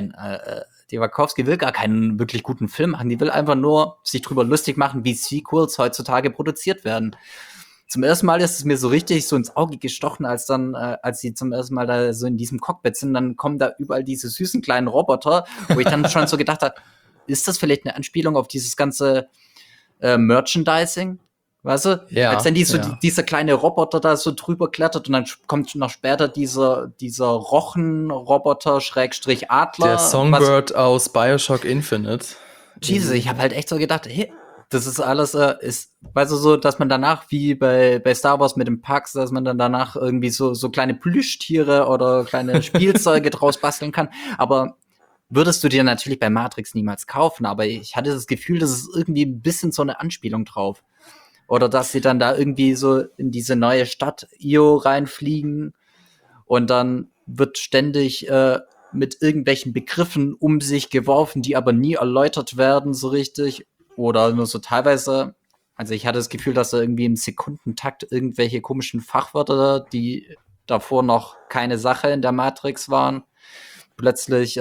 Wachowski will gar keinen wirklich guten Film machen, die will einfach nur sich drüber lustig machen, wie Sequels heutzutage produziert werden. Zum ersten Mal ist es mir so richtig so ins Auge gestochen, als sie zum ersten Mal da so in diesem Cockpit sind, dann kommen da überall diese süßen kleinen Roboter, wo ich dann schon so gedacht habe, ist das vielleicht eine Anspielung auf dieses ganze Merchandising? Weißt du? Ja, als dann dieser kleine Roboter da so drüber klettert und dann kommt noch später dieser Rochenroboter / Adler. Der Songbird aus BioShock Infinite. Jesus, ich habe halt echt so gedacht, hey, das ist alles, weißt du, so, dass man danach, wie bei Star Wars mit den Parks, dass man dann danach irgendwie so kleine Plüschtiere oder kleine Spielzeuge draus basteln kann. Aber würdest du dir natürlich bei Matrix niemals kaufen, aber ich hatte das Gefühl, das ist irgendwie ein bisschen so eine Anspielung drauf. Oder dass sie dann da irgendwie so in diese neue Stadt Io reinfliegen und dann wird ständig mit irgendwelchen Begriffen um sich geworfen, die aber nie erläutert werden so richtig oder nur so teilweise. Also ich hatte das Gefühl, dass da irgendwie im Sekundentakt irgendwelche komischen Fachwörter, die davor noch keine Sache in der Matrix waren, plötzlich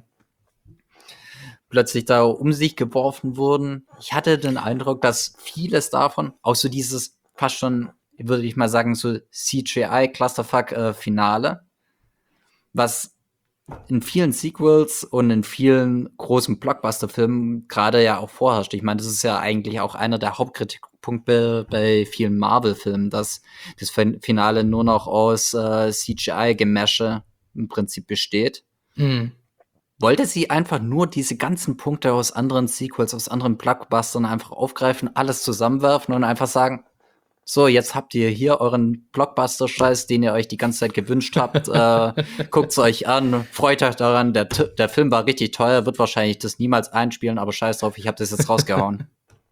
da um sich geworfen wurden. Ich hatte den Eindruck, dass vieles davon, auch so dieses fast schon, würde ich mal sagen, so CGI-Clusterfuck-Finale, was in vielen Sequels und in vielen großen Blockbuster-Filmen gerade ja auch vorherrscht. Ich meine, das ist ja eigentlich auch einer der Hauptkritikpunkte bei vielen Marvel-Filmen, dass das Finale nur noch aus CGI-Gemäsche im Prinzip besteht. Wollte sie einfach nur diese ganzen Punkte aus anderen Sequels, aus anderen Blockbustern einfach aufgreifen, alles zusammenwerfen und einfach sagen, so, jetzt habt ihr hier euren Blockbuster-Scheiß, den ihr euch die ganze Zeit gewünscht habt. Guckt's euch an, freut euch daran. Der Film war richtig teuer, wird wahrscheinlich das niemals einspielen, aber scheiß drauf, ich habe das jetzt rausgehauen.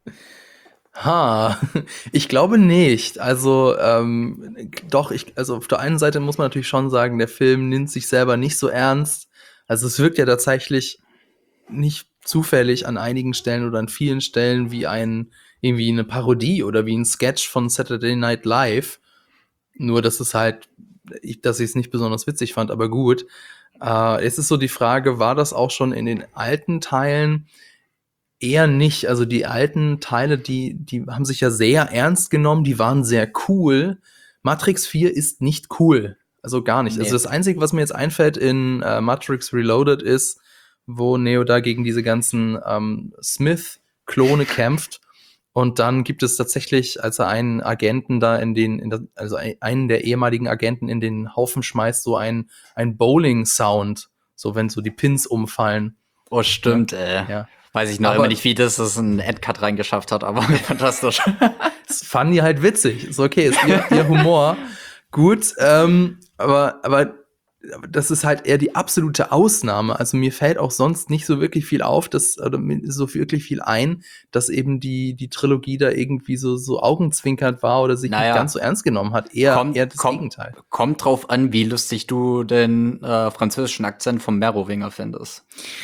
Ich glaube nicht. Also, doch, also auf der einen Seite muss man natürlich schon sagen, der Film nimmt sich selber nicht so ernst. Also es wirkt ja tatsächlich nicht zufällig an einigen Stellen oder an vielen Stellen wie irgendwie eine Parodie oder wie ein Sketch von Saturday Night Live. Nur, dass es halt, dass ich es nicht besonders witzig fand, aber gut. Es ist so die Frage, war das auch schon in den alten Teilen? Eher nicht. Also die alten Teile, die haben sich ja sehr ernst genommen, die waren sehr cool. Matrix 4 ist nicht cool. Also gar nicht. Nee. Also das Einzige, was mir jetzt einfällt in Matrix Reloaded ist, wo Neo da gegen diese ganzen Smith-Klone kämpft. Und dann gibt es tatsächlich, als er einen Agenten da also einen der ehemaligen Agenten in den Haufen schmeißt, so ein Bowling-Sound. So, wenn so die Pins umfallen. Oh, stimmt, Ja. Weiß ich noch Aber- immer nicht, wie das ein Endcut reingeschafft hat, aber fantastisch. Das fanden die halt witzig. Ist okay, ist ihr Humor. Gut, aber das ist halt eher die absolute Ausnahme. Also mir fällt auch sonst nicht so wirklich viel auf, oder mir ist so wirklich viel ein, dass eben die Trilogie da irgendwie so augenzwinkernd war oder sich nicht ganz so ernst genommen hat. Eher das Gegenteil. Kommt drauf an, wie lustig du den französischen Akzent vom Merowinger findest.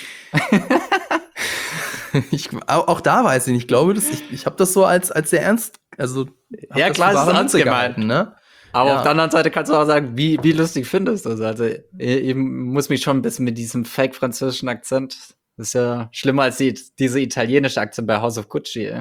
Auch da weiß ich nicht. Ich glaube, ich habe das so als sehr ernst, also ja, klar, ist es ernst gemeint, ne? Aber Ja. auf der anderen Seite kannst du auch sagen, wie lustig findest du es. Also ich muss mich schon ein bisschen mit diesem fake-französischen Akzent. Das ist ja schlimmer als diese italienische Akzent bei House of Gucci.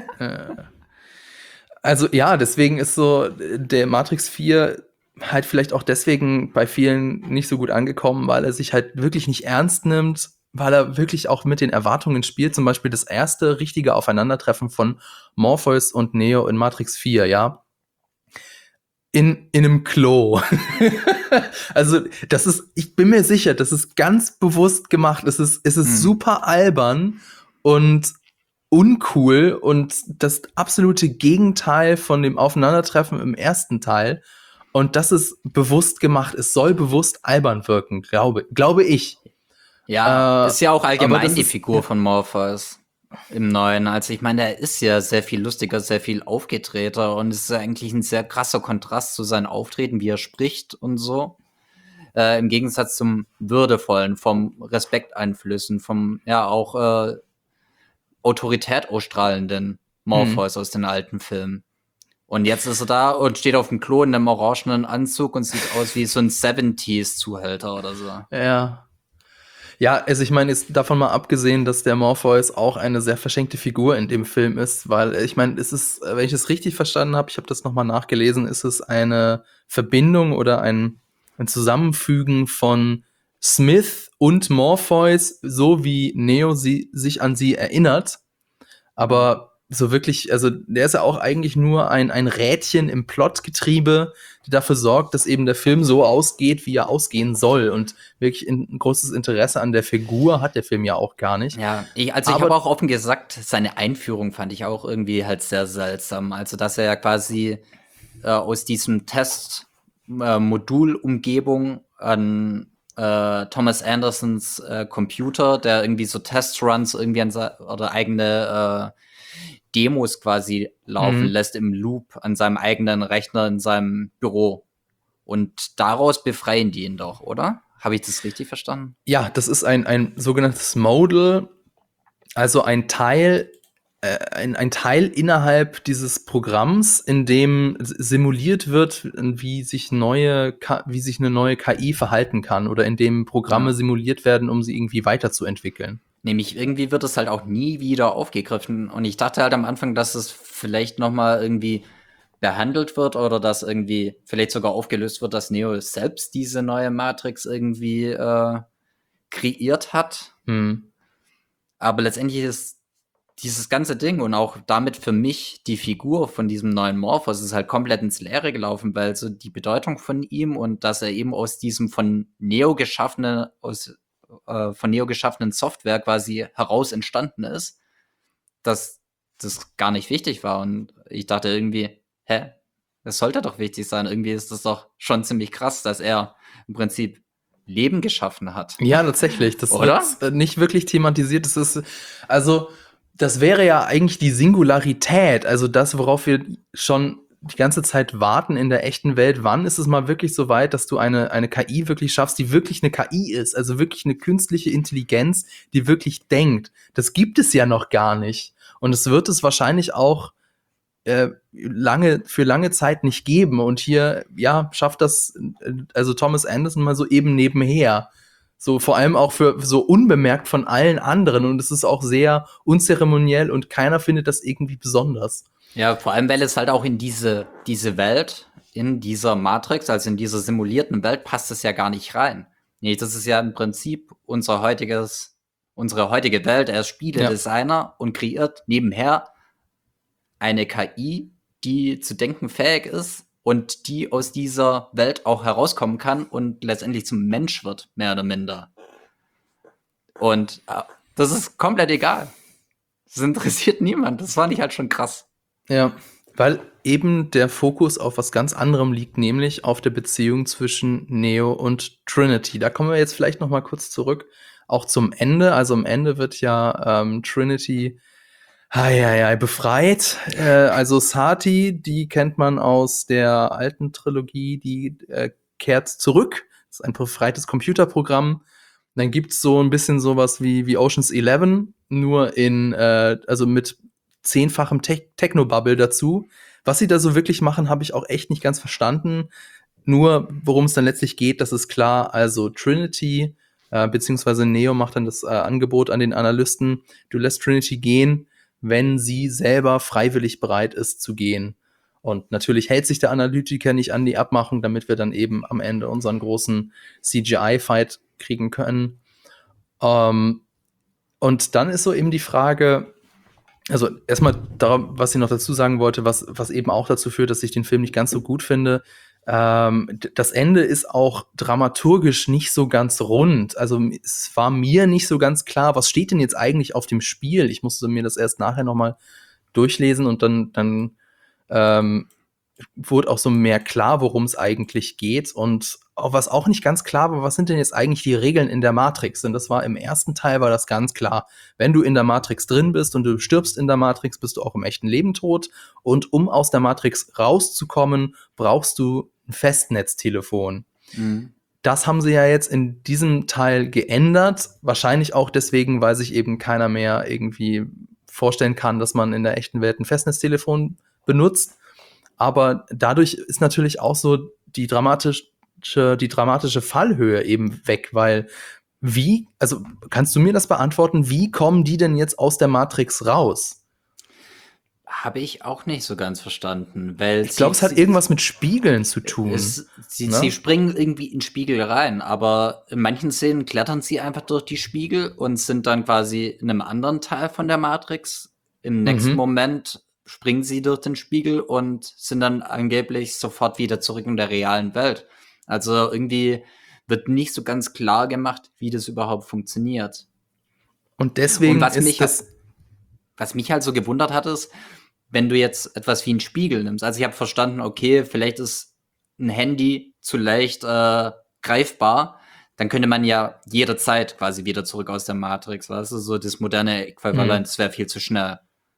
Also ja, deswegen ist so der Matrix 4 halt vielleicht auch deswegen bei vielen nicht so gut angekommen, weil er sich halt wirklich nicht ernst nimmt, weil er wirklich auch mit den Erwartungen spielt. Zum Beispiel das erste richtige Aufeinandertreffen von Morpheus und Neo in Matrix 4, ja. In einem Klo. Also, ich bin mir sicher, das ist ganz bewusst gemacht. Es ist super albern und uncool und das absolute Gegenteil von dem Aufeinandertreffen im ersten Teil. Und das ist bewusst gemacht. Es soll bewusst albern wirken, glaube ich. Ja, ist ja auch allgemein die ist, Figur von Morpheus im Neuen. Also ich meine, er ist ja sehr viel lustiger, sehr viel aufgedrehter und es ist ja eigentlich ein sehr krasser Kontrast zu seinem Auftreten, wie er spricht und so. Im Gegensatz zum würdevollen, vom Respekt einflößen, vom ja auch Autorität ausstrahlenden Morpheus aus den alten Filmen. Und jetzt ist er da und steht auf dem Klo in einem orangenen Anzug und sieht aus wie so ein 70s-Zuhälter oder so. Ja. Ja, also ich meine, ist davon mal abgesehen, dass der Morpheus auch eine sehr verschenkte Figur in dem Film ist, weil ich meine, es ist, wenn ich es richtig verstanden habe, ich habe das nochmal nachgelesen, ist es eine Verbindung oder ein Zusammenfügen von Smith und Morpheus, so wie Neo sich an sie erinnert. Aber so wirklich, also der ist ja auch eigentlich nur ein Rädchen im Plotgetriebe, die dafür sorgt, dass eben der Film so ausgeht, wie er ausgehen soll. Und wirklich ein großes Interesse an der Figur hat der Film ja auch gar nicht. Ja, ich habe Aber auch offen gesagt, seine Einführung fand ich auch irgendwie halt sehr seltsam. Also, dass er ja quasi aus diesem Modulumgebung an Thomas Andersons Computer, der irgendwie so Testruns irgendwie oder eigene Demos quasi laufen lässt im Loop an seinem eigenen Rechner in seinem Büro. Und daraus befreien die ihn doch, oder? Habe ich das richtig verstanden? ja, das ist ein sogenanntes Modal, also ein Teil innerhalb dieses Programms, in dem simuliert wird, wie sich eine neue KI verhalten kann oder in dem Programme Ja. simuliert werden, um sie irgendwie weiterzuentwickeln. Nämlich irgendwie wird es halt auch nie wieder aufgegriffen. Und ich dachte halt am Anfang, dass es vielleicht noch mal irgendwie behandelt wird oder dass irgendwie vielleicht sogar aufgelöst wird, dass Neo selbst diese neue Matrix irgendwie kreiert hat. Hm. Aber letztendlich ist dieses ganze Ding und auch damit für mich die Figur von diesem neuen Morphos ist halt komplett ins Leere gelaufen, weil so die Bedeutung von ihm und dass er eben aus diesem von Neo geschaffenen Software quasi heraus entstanden ist, dass das gar nicht wichtig war. Und ich dachte irgendwie, das sollte doch wichtig sein. Irgendwie ist das doch schon ziemlich krass, dass er im Prinzip Leben geschaffen hat. Ja, tatsächlich. Das Oder? wird nicht wirklich thematisiert. Also, das wäre ja eigentlich die Singularität, also das, worauf wir schon die ganze Zeit warten in der echten Welt. Wann ist es mal wirklich so weit, dass du eine KI wirklich schaffst, die wirklich eine KI ist, also wirklich eine künstliche Intelligenz, die wirklich denkt? Das gibt es ja noch gar nicht. Und es wird es wahrscheinlich auch für lange Zeit nicht geben. Und hier, ja, schafft das also Thomas Anderson mal so eben nebenher. So vor allem auch für so unbemerkt von allen anderen. Und es ist auch sehr unzeremoniell und keiner findet das irgendwie besonders. Ja, vor allem, weil es halt auch in diese Welt, in dieser Matrix, also in dieser simulierten Welt, passt es ja gar nicht rein. Nee, das ist ja im Prinzip unsere heutige Welt. Er ist Spieledesigner und kreiert nebenher eine KI, die zu denken fähig ist und die aus dieser Welt auch herauskommen kann und letztendlich zum Mensch wird, mehr oder minder. Und das ist komplett egal. Das interessiert niemand. Das fand ich halt schon krass. Ja, weil eben der Fokus auf was ganz anderem liegt, nämlich auf der Beziehung zwischen Neo und Trinity. Da kommen wir jetzt vielleicht noch mal kurz zurück, auch zum Ende. Also am Ende wird ja Trinity befreit. Also Sati, die kennt man aus der alten Trilogie, die kehrt zurück. Das ist ein befreites Computerprogramm. Dann gibt's so ein bisschen sowas wie Ocean's 11, nur also mit 10-fachem Technobubble dazu. Was sie da so wirklich machen, habe ich auch echt nicht ganz verstanden. Nur, worum es dann letztlich geht, das ist klar. Also Trinity, beziehungsweise Neo macht dann das Angebot an den Analysten, du lässt Trinity gehen, wenn sie selber freiwillig bereit ist zu gehen. Und natürlich hält sich der Analytiker nicht an die Abmachung, damit wir dann eben am Ende unseren großen CGI-Fight kriegen können. Und dann ist so eben die Frage, also erstmal was ich noch dazu sagen wollte, was eben auch dazu führt, dass ich den Film nicht ganz so gut finde. Das Ende ist auch dramaturgisch nicht so ganz rund. Also es war mir nicht so ganz klar, was steht denn jetzt eigentlich auf dem Spiel? Ich musste mir das erst nachher noch mal durchlesen und dann wurde auch so mehr klar, worum es eigentlich geht. Und auch was auch nicht ganz klar war, was sind denn jetzt eigentlich die Regeln in der Matrix? Denn das war im ersten Teil war das ganz klar. Wenn du in der Matrix drin bist und du stirbst in der Matrix, bist du auch im echten Leben tot. Und um aus der Matrix rauszukommen, brauchst du ein Festnetztelefon. Mhm. Das haben sie ja jetzt in diesem Teil geändert. Wahrscheinlich auch deswegen, weil sich eben keiner mehr irgendwie vorstellen kann, dass man in der echten Welt ein Festnetztelefon benutzt. Aber dadurch ist natürlich auch so die dramatische Fallhöhe eben weg, weil also kannst du mir das beantworten, wie kommen die denn jetzt aus der Matrix raus? Habe ich auch nicht so ganz verstanden, weil Ich glaube, es hat irgendwas mit Spiegeln zu tun. Sie springen irgendwie in Spiegel rein, aber in manchen Szenen klettern sie einfach durch die Spiegel und sind dann quasi in einem anderen Teil von der Matrix im nächsten Moment springen sie durch den Spiegel und sind dann angeblich sofort wieder zurück in der realen Welt. Also irgendwie wird nicht so ganz klar gemacht, wie das überhaupt funktioniert. Und deswegen Und ist das. was mich halt so gewundert hat, ist, wenn du jetzt etwas wie einen Spiegel nimmst. Also ich habe verstanden, okay, vielleicht ist ein Handy zu leicht greifbar, dann könnte man ja jederzeit quasi wieder zurück aus der Matrix, weißt du, so das moderne Äquivalent, das wäre viel zu schnell.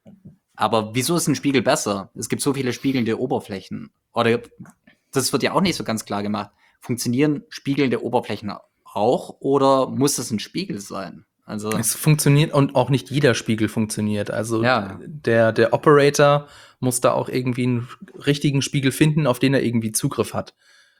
Aber wieso ist ein Spiegel besser? Es gibt so viele spiegelnde Oberflächen. Oder das wird ja auch nicht so ganz klar gemacht. Funktionieren spiegelnde Oberflächen auch oder muss es ein Spiegel sein? Also Es funktioniert und auch nicht jeder Spiegel funktioniert. Also ja, der Operator muss da auch irgendwie einen richtigen Spiegel finden, auf den er irgendwie Zugriff hat.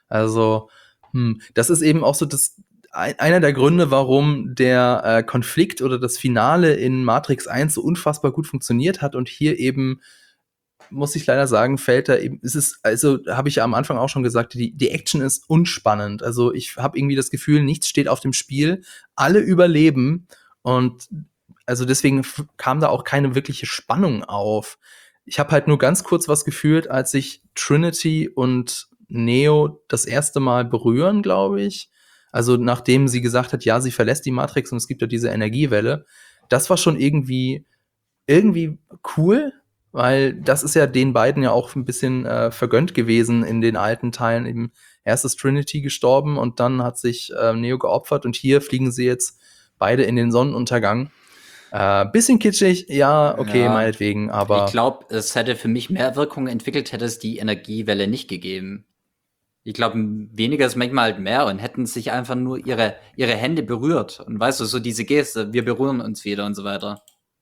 Also das ist eben auch so einer der Gründe, warum der Konflikt oder das Finale in Matrix 1 so unfassbar gut funktioniert hat und hier eben, muss ich leider sagen, fällt da eben, also habe ich ja am Anfang auch schon gesagt, die Action ist unspannend. Also ich habe irgendwie das Gefühl, nichts steht auf dem Spiel, alle überleben und also deswegen kam da auch keine wirkliche Spannung auf. Ich habe halt nur ganz kurz was gefühlt, als sich Trinity und Neo das erste Mal berühren, glaube ich. Also nachdem sie gesagt hat, ja, sie verlässt die Matrix und es gibt ja diese Energiewelle. Das war schon irgendwie cool, weil das ist ja den beiden ja auch ein bisschen vergönnt gewesen in den alten Teilen. Eben erst ist Trinity gestorben und dann hat sich Neo geopfert und hier fliegen sie jetzt beide in den Sonnenuntergang. Bisschen kitschig, ja, okay, ja. meinetwegen, Ich aber glaube, es hätte für mich mehr Wirkung entwickelt, hätte es die Energiewelle nicht gegeben. Ich glaube, weniger ist manchmal halt mehr und hätten sich einfach nur ihre Hände berührt. Und weißt du, so diese Geste, wir berühren uns wieder und so weiter.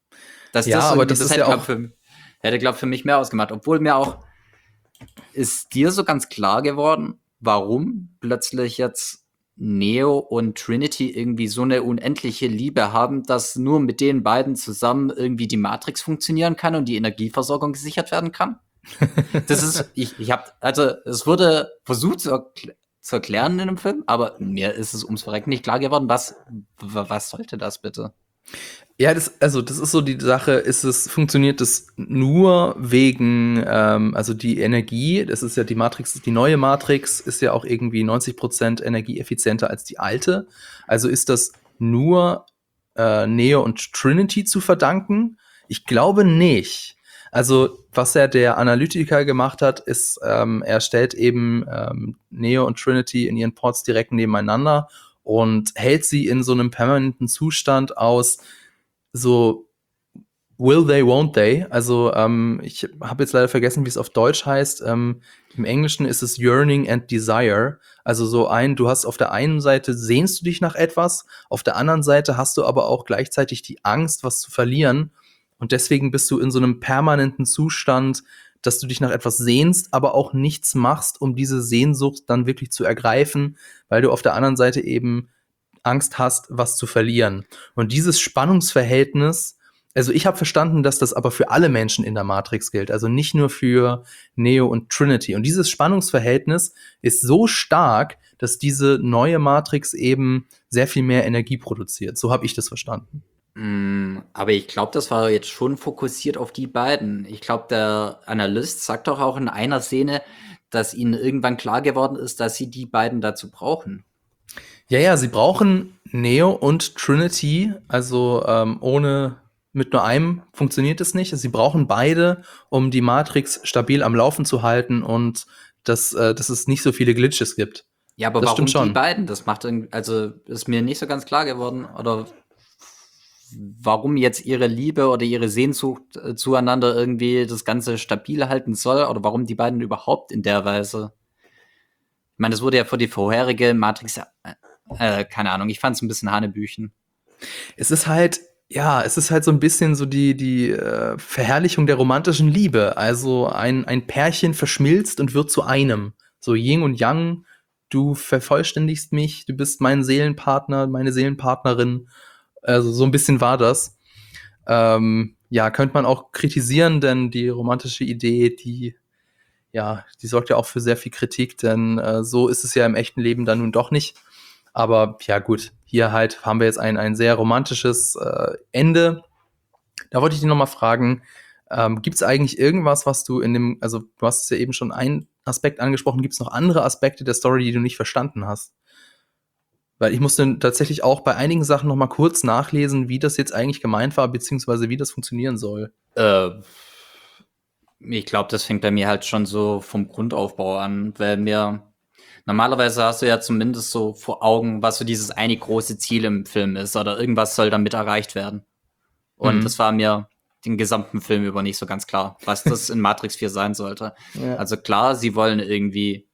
ja, aber das das ist hätte, ja auch. glaub, für mich mehr ausgemacht. Obwohl mir auch, ist dir so ganz klar geworden, warum plötzlich jetzt Neo und Trinity irgendwie so eine unendliche Liebe haben, dass nur mit den beiden zusammen irgendwie die Matrix funktionieren kann und die Energieversorgung gesichert werden kann? Das ist, ich habe, also es wurde versucht zu erklären in einem Film, aber mir ist es ums Verrecken nicht klar geworden, was sollte das bitte? Ja, das ist so die Sache, funktioniert das nur wegen, also die Energie, das ist ja die Matrix, die neue Matrix ist ja auch irgendwie 90% energieeffizienter als die alte. Also ist das nur Neo und Trinity zu verdanken? Ich glaube nicht. Also, was ja der Analytiker gemacht hat, ist, er stellt eben Neo und Trinity in ihren Pods direkt nebeneinander und hält sie in so einem permanenten Zustand aus, so will they, won't they. Also ich habe jetzt leider vergessen, wie es auf Deutsch heißt. Im Englischen ist es Yearning and Desire. Also du hast auf der einen Seite sehnst du dich nach etwas, auf der anderen Seite hast du aber auch gleichzeitig die Angst, was zu verlieren. Und deswegen bist du in so einem permanenten Zustand, dass du dich nach etwas sehnst, aber auch nichts machst, um diese Sehnsucht dann wirklich zu ergreifen, weil du auf der anderen Seite eben Angst hast, was zu verlieren. Und dieses Spannungsverhältnis, also ich habe verstanden, dass das aber für alle Menschen in der Matrix gilt, also nicht nur für Neo und Trinity. Und dieses Spannungsverhältnis ist so stark, dass diese neue Matrix eben sehr viel mehr Energie produziert. So habe ich das verstanden. Aber ich glaube, das war jetzt schon fokussiert auf die beiden. Ich glaube, der Analyst sagt doch auch in einer Szene, dass ihnen irgendwann klar geworden ist, dass sie die beiden dazu brauchen. Ja, sie brauchen Neo und Trinity, also mit nur einem funktioniert es nicht. Sie brauchen beide, um die Matrix stabil am Laufen zu halten und dass es nicht so viele Glitches gibt. Ja, aber Das stimmt warum die schon. beiden? Das macht also ist mir nicht so ganz klar geworden. Oder warum jetzt ihre Liebe oder ihre Sehnsucht zueinander irgendwie das Ganze stabil halten soll oder warum die beiden überhaupt in der Weise. Ich meine, das wurde ja für die vorherige Matrix, keine Ahnung, ich fand es ein bisschen Hanebüchen. Es ist halt, ja, es ist halt so ein bisschen so die Verherrlichung der romantischen Liebe. Also ein Pärchen verschmilzt und wird zu einem. So Yin und Yang, du vervollständigst mich, du bist mein Seelenpartner, meine Seelenpartnerin. Also so ein bisschen war das. Ja, könnte man auch kritisieren, denn die romantische Idee, die sorgt ja auch für sehr viel Kritik, denn so ist es ja im echten Leben dann nun doch nicht. Aber ja gut, hier halt haben wir jetzt ein sehr romantisches Ende. Da wollte ich dich noch mal fragen, gibt es eigentlich irgendwas, was du also du hast es ja eben schon einen Aspekt angesprochen, gibt es noch andere Aspekte der Story, die du nicht verstanden hast? Weil ich musste tatsächlich auch bei einigen Sachen noch mal kurz nachlesen, wie das jetzt eigentlich gemeint war, beziehungsweise wie das funktionieren soll. Ich glaube, das fängt bei mir halt schon so vom Grundaufbau an, weil normalerweise hast du ja zumindest so vor Augen, was so dieses eine große Ziel im Film ist oder irgendwas soll damit erreicht werden. Und das war mir den gesamten Film über nicht so ganz klar, was das in Matrix 4 sein sollte. Ja. Also klar, sie wollen irgendwie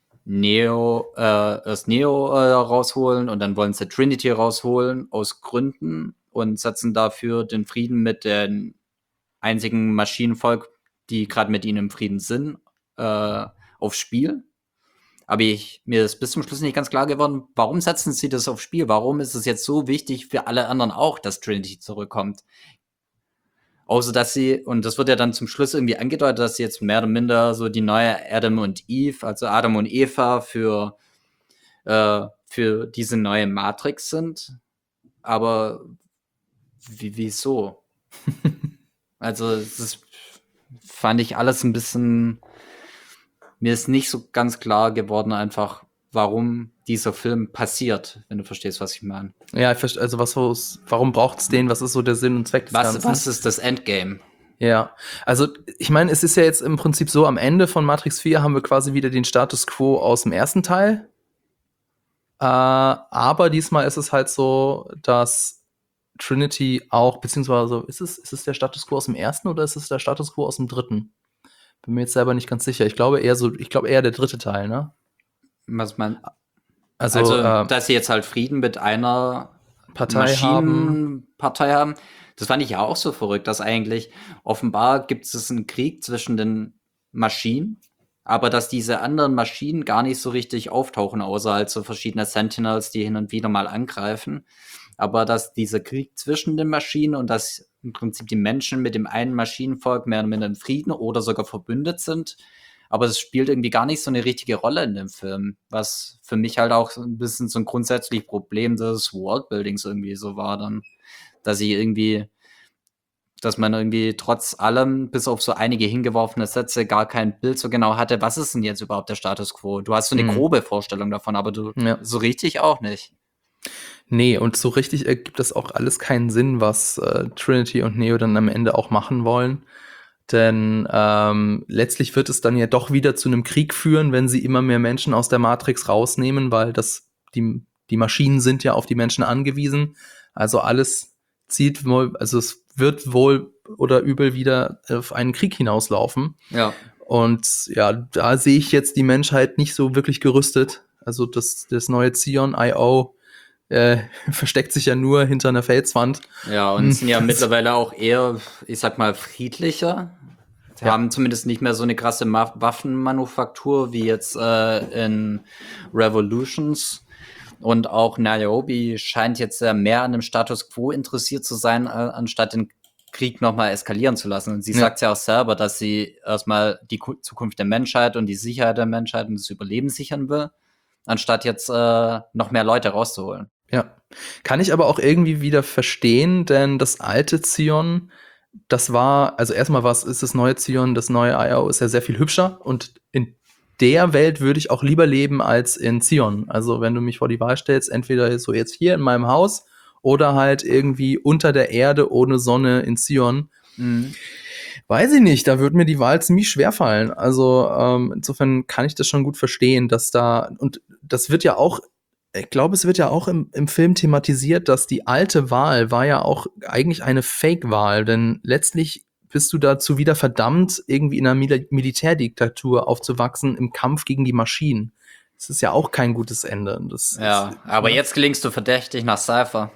erst Neo rausholen und dann wollen sie Trinity rausholen aus Gründen und setzen dafür den Frieden mit den einzigen Maschinenvolk, die gerade mit ihnen im Frieden sind, aufs Spiel. Aber mir ist bis zum Schluss nicht ganz klar geworden, warum setzen sie das aufs Spiel? Warum ist es jetzt so wichtig für alle anderen auch, dass Trinity zurückkommt? Außer dass und das wird ja dann zum Schluss irgendwie angedeutet, dass sie jetzt mehr oder minder so die neue Adam und Eve, also Adam und Eva für diese neue Matrix sind. Aber wieso? Also das fand ich alles ein bisschen, mir ist nicht so ganz klar geworden einfach, warum dieser Film passiert, wenn du verstehst, was ich meine. Ja, ich verstehe, also warum braucht's den? Was ist so der Sinn und Zweck des Ganzen? Was ist das Endgame? Ja, also ich meine, es ist ja jetzt im Prinzip so, am Ende von Matrix 4 haben wir quasi wieder den Status quo aus dem ersten Teil. Aber diesmal ist es halt so, dass Trinity auch, beziehungsweise ist es der Status quo aus dem ersten oder ist es der Status quo aus dem dritten? Bin mir jetzt selber nicht ganz sicher. Ich glaube eher der dritte Teil, ne? Was man. Also, dass sie jetzt halt Frieden mit einer Maschinenpartei haben. Das fand ich ja auch so verrückt, dass eigentlich offenbar gibt es einen Krieg zwischen den Maschinen, aber dass diese anderen Maschinen gar nicht so richtig auftauchen, außer halt so verschiedene Sentinels, die hin und wieder mal angreifen. Aber dass dieser Krieg zwischen den Maschinen und dass im Prinzip die Menschen mit dem einen Maschinenvolk mehr oder minder in Frieden oder sogar verbündet sind. Aber es spielt irgendwie gar nicht so eine richtige Rolle in dem Film, was für mich halt auch ein bisschen so ein grundsätzliches Problem des Worldbuildings irgendwie so war dann, dass man irgendwie trotz allem, bis auf so einige hingeworfene Sätze, gar kein Bild so genau hatte, was ist denn jetzt überhaupt der Status quo? Du hast so eine grobe Vorstellung davon, aber so richtig auch nicht. Nee, und so richtig ergibt das auch alles keinen Sinn, was Trinity und Neo dann am Ende auch machen wollen. Denn letztlich wird es dann ja doch wieder zu einem Krieg führen, wenn sie immer mehr Menschen aus der Matrix rausnehmen, weil die Maschinen sind ja auf die Menschen angewiesen. Also alles zielt wohl, also es wird wohl oder übel wieder auf einen Krieg hinauslaufen. Ja. Und ja, da sehe ich jetzt die Menschheit nicht so wirklich gerüstet. Also das neue Zion.io versteckt sich ja nur hinter einer Felswand. Ja, und sind ja mittlerweile auch eher, ich sag mal, friedlicher. Haben zumindest nicht mehr so eine krasse Waffenmanufaktur wie jetzt in Revolutions. Und auch Niobe scheint jetzt mehr an dem Status quo interessiert zu sein, anstatt den Krieg nochmal eskalieren zu lassen. Und sie sagt ja auch selber, dass sie erstmal die Zukunft der Menschheit und die Sicherheit der Menschheit und das Überleben sichern will, anstatt jetzt noch mehr Leute rauszuholen. Ja, kann ich aber auch irgendwie wieder verstehen, denn das alte Zion, das war, also erstmal ist das neue Zion, das neue IO ist ja sehr viel hübscher und in der Welt würde ich auch lieber leben als in Zion. Also wenn du mich vor die Wahl stellst, entweder so jetzt hier in meinem Haus oder halt irgendwie unter der Erde ohne Sonne in Zion. Weiß ich nicht, da würde mir die Wahl ziemlich schwer fallen. Also insofern kann ich das schon gut verstehen, dass und das wird ja auch, ich glaube, es wird ja auch im Film thematisiert, dass die alte Wahl war ja auch eigentlich eine Fake-Wahl, denn letztlich bist du dazu wieder verdammt, irgendwie in einer Militärdiktatur aufzuwachsen im Kampf gegen die Maschinen. Das ist ja auch kein gutes Ende. Aber jetzt klingst du verdächtig nach Cypher.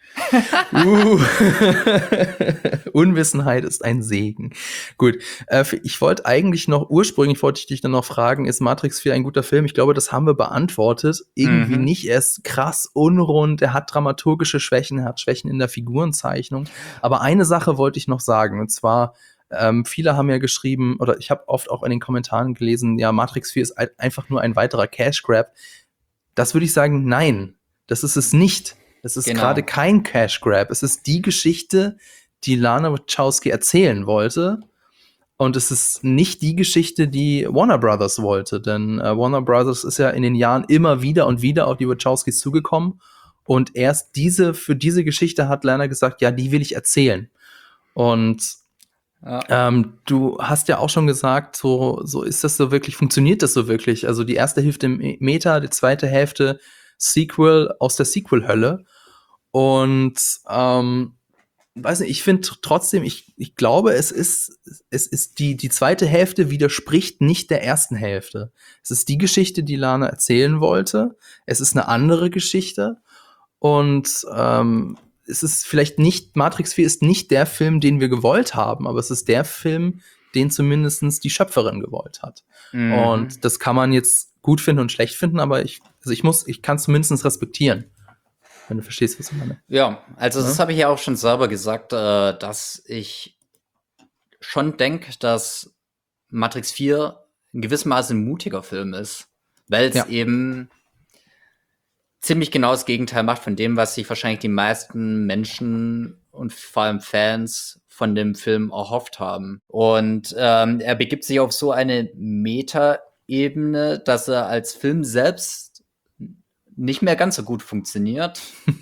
Unwissenheit ist ein Segen. Gut, ursprünglich wollte ich dich dann noch fragen, ist Matrix 4 ein guter Film? Ich glaube, das haben wir beantwortet. Irgendwie nicht, er ist krass unrund, er hat dramaturgische Schwächen, er hat Schwächen in der Figurenzeichnung. Aber eine Sache wollte ich noch sagen, und zwar, viele haben ja geschrieben, oder ich habe oft auch in den Kommentaren gelesen, ja, Matrix 4 ist einfach nur ein weiterer Cash Grab. Das würde ich sagen, nein, das ist es nicht. Es ist gerade kein Cash Grab. Es ist die Geschichte, die Lana Wachowski erzählen wollte. Und es ist nicht die Geschichte, die Warner Brothers wollte. Denn Warner Brothers ist ja in den Jahren immer wieder und wieder auf die Wachowskis zugekommen. Und erst für diese Geschichte hat Lana gesagt, ja, die will ich erzählen. Und du hast ja auch schon gesagt, so ist das so wirklich, funktioniert das so wirklich? Also die erste Hälfte Meta, die zweite Hälfte Sequel aus der Sequel-Hölle. Und weiß nicht, ich finde trotzdem, ich glaube, es ist die zweite Hälfte widerspricht nicht der ersten Hälfte. Es ist die Geschichte, die Lana erzählen wollte. Es ist eine andere Geschichte. Und es ist vielleicht nicht, Matrix 4 ist nicht der Film, den wir gewollt haben, aber es ist der Film, den zumindest die Schöpferin gewollt hat. Und das kann man jetzt gut finden und schlecht finden, aber ich kann es zumindest respektieren. Wenn du verstehst, was ich meine. Ja, also das habe ich ja auch schon selber gesagt, dass ich schon denke, dass Matrix 4 in gewissem Maße ein mutiger Film ist, weil es eben ziemlich genau das Gegenteil macht von dem, was sich wahrscheinlich die meisten Menschen und vor allem Fans von dem Film erhofft haben. Und er begibt sich auf so eine Meta-Ebene, dass er als Film selbst nicht mehr ganz so gut funktioniert.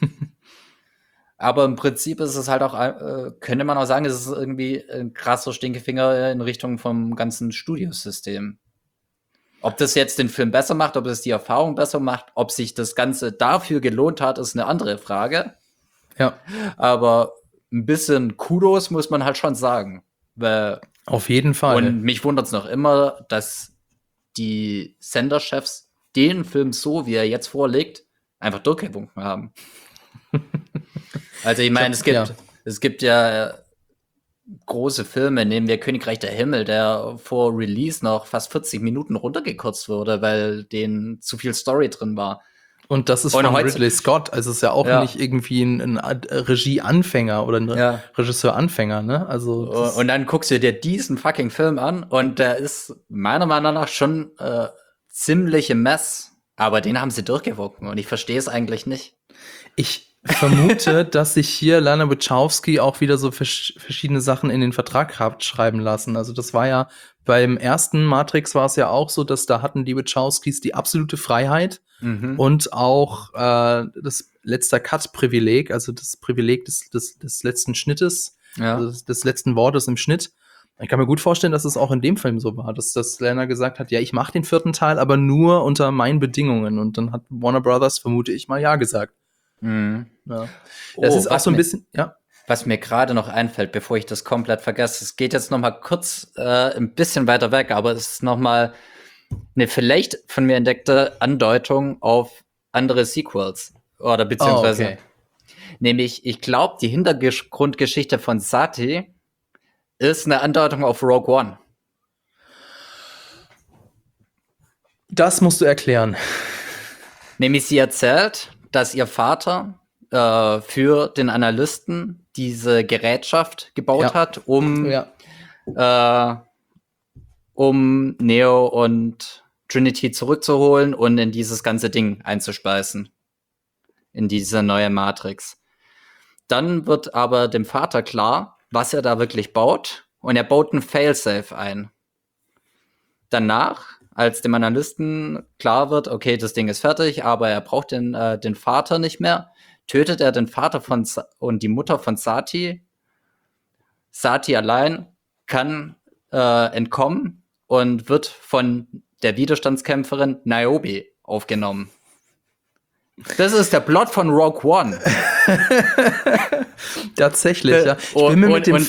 Aber im Prinzip ist es halt auch, könnte man auch sagen, es ist irgendwie ein krasser Stinkefinger in Richtung vom ganzen Studiosystem. Ob das jetzt den Film besser macht, ob es die Erfahrung besser macht, ob sich das Ganze dafür gelohnt hat, ist eine andere Frage. Ja. Aber ein bisschen Kudos muss man halt schon sagen. Auf jeden Fall. Und mich wundert es noch immer, dass die Senderchefs den Film so, wie er jetzt vorliegt, einfach durchgewunken haben. Also ich meine, es gibt ja große Filme, nehmen wir Königreich der Himmel, der vor Release noch fast 40 Minuten runtergekürzt wurde, weil denen zu viel Story drin war. Und das ist von Ridley Scott, also es ist ja auch nicht irgendwie ein Regieanfänger oder ein Regisseuranfänger, ne? Also und dann guckst du dir diesen fucking Film an und der ist meiner Meinung nach schon ziemlich im Mess, aber den haben sie durchgewunken und ich verstehe es eigentlich nicht. Ich vermute, dass sich hier Lana Wachowski auch wieder so verschiedene Sachen in den Vertrag hat schreiben lassen. Also das war ja beim ersten Matrix war es ja auch so, dass da hatten die Wachowskis die absolute Freiheit und auch das letzter Cut-Privileg, also das Privileg des letzten Schnittes, also des letzten Wortes im Schnitt. Ich kann mir gut vorstellen, dass es auch in dem Film so war, dass Lana gesagt hat, ja, ich mache den 4. Teil, aber nur unter meinen Bedingungen. Und dann hat Warner Brothers, vermute ich mal, ja gesagt. Ja. Das ist auch so ein bisschen, was mir gerade noch einfällt, bevor ich das komplett vergesse, es geht jetzt noch mal kurz ein bisschen weiter weg, aber es ist noch mal eine vielleicht von mir entdeckte Andeutung auf andere Sequels oder beziehungsweise nämlich, ich glaube, die Hintergrundgeschichte von Sati ist eine Andeutung auf Rogue One. Das musst du erklären. Nämlich sie erzählt, dass ihr Vater für den Analysten diese Gerätschaft gebaut hat, um Neo und Trinity zurückzuholen und in dieses ganze Ding einzuspeisen. In diese neue Matrix. Dann wird aber dem Vater klar, was er da wirklich baut, und er baut einen Failsafe ein. Danach, als dem Analysten klar wird, okay, das Ding ist fertig, aber er braucht den Vater nicht mehr, tötet er den Vater und die Mutter von Sati. Sati allein kann entkommen und wird von der Widerstandskämpferin Niobe aufgenommen. Das ist der Plot von Rogue One. Tatsächlich, ja. Ich bin mir mit dem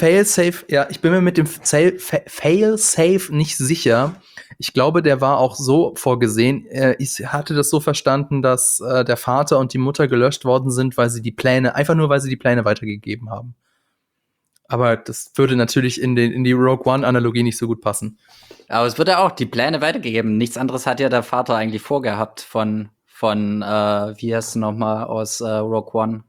Failsafe nicht sicher. Ich glaube, der war auch so vorgesehen. Ich hatte das so verstanden, dass der Vater und die Mutter gelöscht worden sind, weil sie die Pläne weitergegeben haben. Aber das würde natürlich in die Rogue One-Analogie nicht so gut passen. Aber es wird ja auch die Pläne weitergegeben. Nichts anderes hat ja der Vater eigentlich vorgehabt von wie heißt es nochmal aus Rogue One?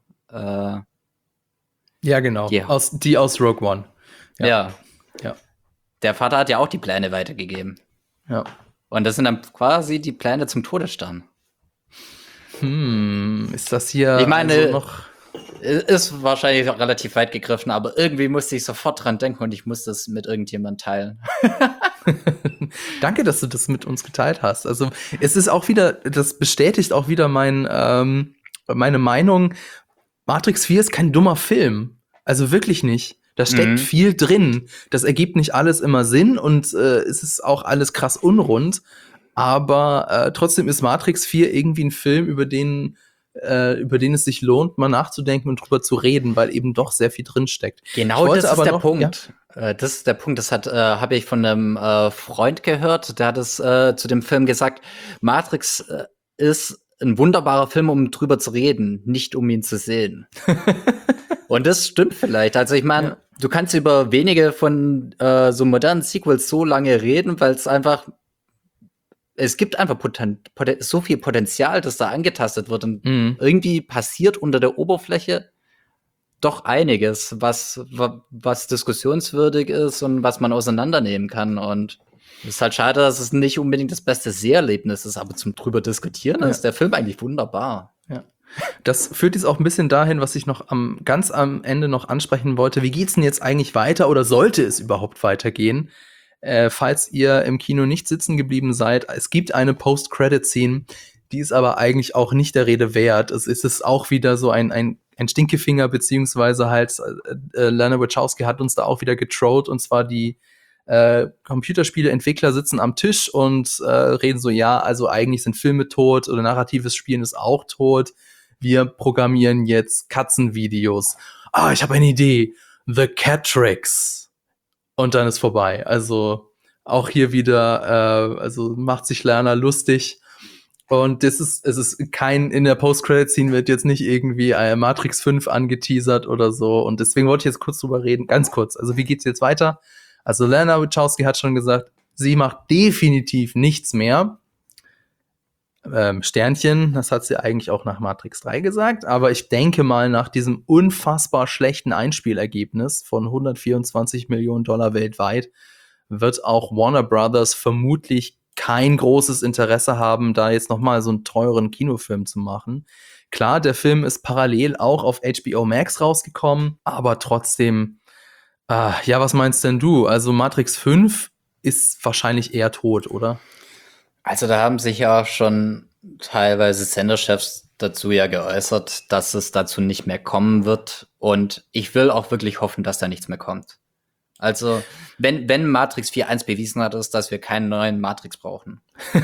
Ja, genau. Aus Rogue One. Ja. Der Vater hat ja auch die Pläne weitergegeben. Ja. Und das sind dann quasi die Pläne zum Todesstern. Ist das hier ich meine, noch? Ist wahrscheinlich auch relativ weit gegriffen, aber irgendwie musste ich sofort dran denken und ich musste es mit irgendjemandem teilen. Danke, dass du das mit uns geteilt hast. Also es ist auch wieder, das bestätigt auch wieder meine Meinung, Matrix 4 ist kein dummer Film. Also wirklich nicht. Da steckt viel drin. Das ergibt nicht alles immer Sinn und es ist auch alles krass unrund. Aber trotzdem ist Matrix 4 irgendwie ein Film, über den es sich lohnt, mal nachzudenken und drüber zu reden, weil eben doch sehr viel drin steckt. Genau, das ist der Punkt. Ja? Das ist der Punkt, das habe ich von einem Freund gehört, der hat es zu dem Film gesagt, Matrix ist ein wunderbarer Film, um drüber zu reden, nicht um ihn zu sehen. Und das stimmt vielleicht. Also ich meine, du kannst über wenige von so modernen Sequels so lange reden, weil es gibt einfach so viel Potenzial, das da angetastet wird. Und irgendwie passiert unter der Oberfläche doch einiges, was diskussionswürdig ist und was man auseinandernehmen kann. Und es ist halt schade, dass es nicht unbedingt das beste Seherlebnis ist, aber zum drüber diskutieren ist der Film eigentlich wunderbar. Ja. Das führt jetzt auch ein bisschen dahin, was ich noch ganz am Ende noch ansprechen wollte. Wie geht's denn jetzt eigentlich weiter oder sollte es überhaupt weitergehen? Falls ihr im Kino nicht sitzen geblieben seid, es gibt eine Post-Credit-Scene, die ist aber eigentlich auch nicht der Rede wert. Es ist auch wieder so ein Stinkefinger, beziehungsweise halt Lana Wachowski hat uns da auch wieder getrollt, und zwar die Computerspiele-Entwickler sitzen am Tisch und reden so, ja, also eigentlich sind Filme tot oder narratives Spielen ist auch tot. Wir programmieren jetzt Katzenvideos. Ich habe eine Idee. The Cat Tricks. Und dann ist vorbei. Also auch hier wieder, also macht sich Lerner lustig. Und es ist in der Post-Credit-Scene wird jetzt nicht irgendwie Matrix 5 angeteasert oder so. Und deswegen wollte ich jetzt kurz drüber reden, ganz kurz. Also wie geht's jetzt weiter? Also Lana Wachowski hat schon gesagt, sie macht definitiv nichts mehr. Sternchen, das hat sie eigentlich auch nach Matrix 3 gesagt, aber ich denke mal, nach diesem unfassbar schlechten Einspielergebnis von 124 Millionen Dollar weltweit wird auch Warner Brothers vermutlich kein großes Interesse haben, da jetzt nochmal so einen teuren Kinofilm zu machen. Klar, der Film ist parallel auch auf HBO Max rausgekommen, aber trotzdem, was meinst denn du? Also Matrix 5 ist wahrscheinlich eher tot, oder? Also da haben sich ja schon teilweise Senderchefs dazu ja geäußert, dass es dazu nicht mehr kommen wird. Und ich will auch wirklich hoffen, dass da nichts mehr kommt. Also wenn Matrix 4 eins bewiesen hat, ist, dass wir keinen neuen Matrix brauchen.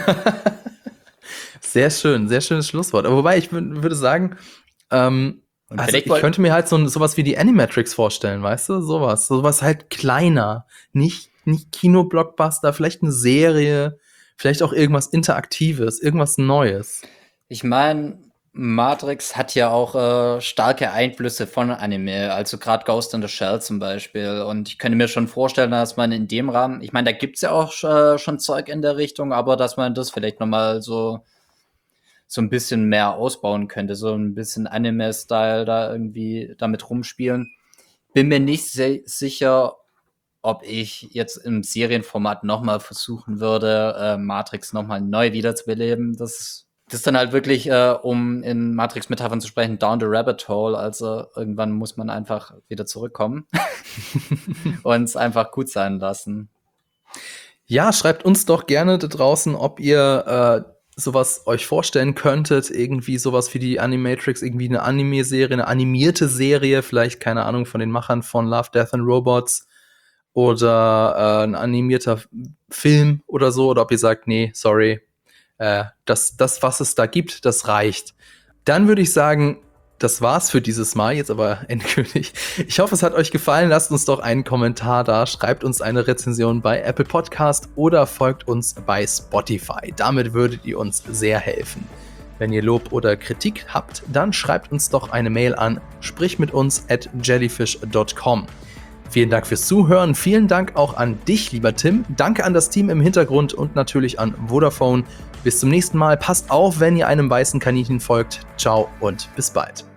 Sehr schönes Schlusswort. Aber wobei, ich würde sagen, ich könnte mir halt sowas wie die Animatrix vorstellen, weißt du? Sowas halt kleiner. Nicht Kino-Blockbuster, vielleicht eine Serie, vielleicht auch irgendwas Interaktives, irgendwas Neues. Ich meine, Matrix hat ja auch starke Einflüsse von Anime, also gerade Ghost in the Shell zum Beispiel. Und ich könnte mir schon vorstellen, dass man in dem Rahmen, ich meine, da gibt's ja auch schon Zeug in der Richtung, aber dass man das vielleicht nochmal so ein bisschen mehr ausbauen könnte, so ein bisschen Anime-Style da irgendwie damit rumspielen. Bin mir nicht sicher, ob ich jetzt im Serienformat nochmal versuchen würde, Matrix nochmal neu wiederzubeleben. Das ist dann halt wirklich, um in Matrix-Metaphern zu sprechen, down the rabbit hole. Also irgendwann muss man einfach wieder zurückkommen und es einfach gut sein lassen. Ja, schreibt uns doch gerne da draußen, ob ihr sowas euch vorstellen könntet, irgendwie sowas wie die Animatrix, irgendwie eine Anime-Serie, eine animierte Serie, vielleicht, keine Ahnung, von den Machern von Love, Death and Robots oder ein animierter Film oder so, oder ob ihr sagt, nee, sorry, das, was es da gibt, das reicht. Dann würde ich sagen, das war's für dieses Mal, jetzt aber endgültig. Ich hoffe, es hat euch gefallen. Lasst uns doch einen Kommentar da, schreibt uns eine Rezension bei Apple Podcast oder folgt uns bei Spotify. Damit würdet ihr uns sehr helfen. Wenn ihr Lob oder Kritik habt, dann schreibt uns doch eine Mail an sprichmituns@jellyfish.com. Vielen Dank fürs Zuhören. Vielen Dank auch an dich, lieber Tim. Danke an das Team im Hintergrund und natürlich an Vodafone. Bis zum nächsten Mal. Passt auf, wenn ihr einem weißen Kaninchen folgt. Ciao und bis bald.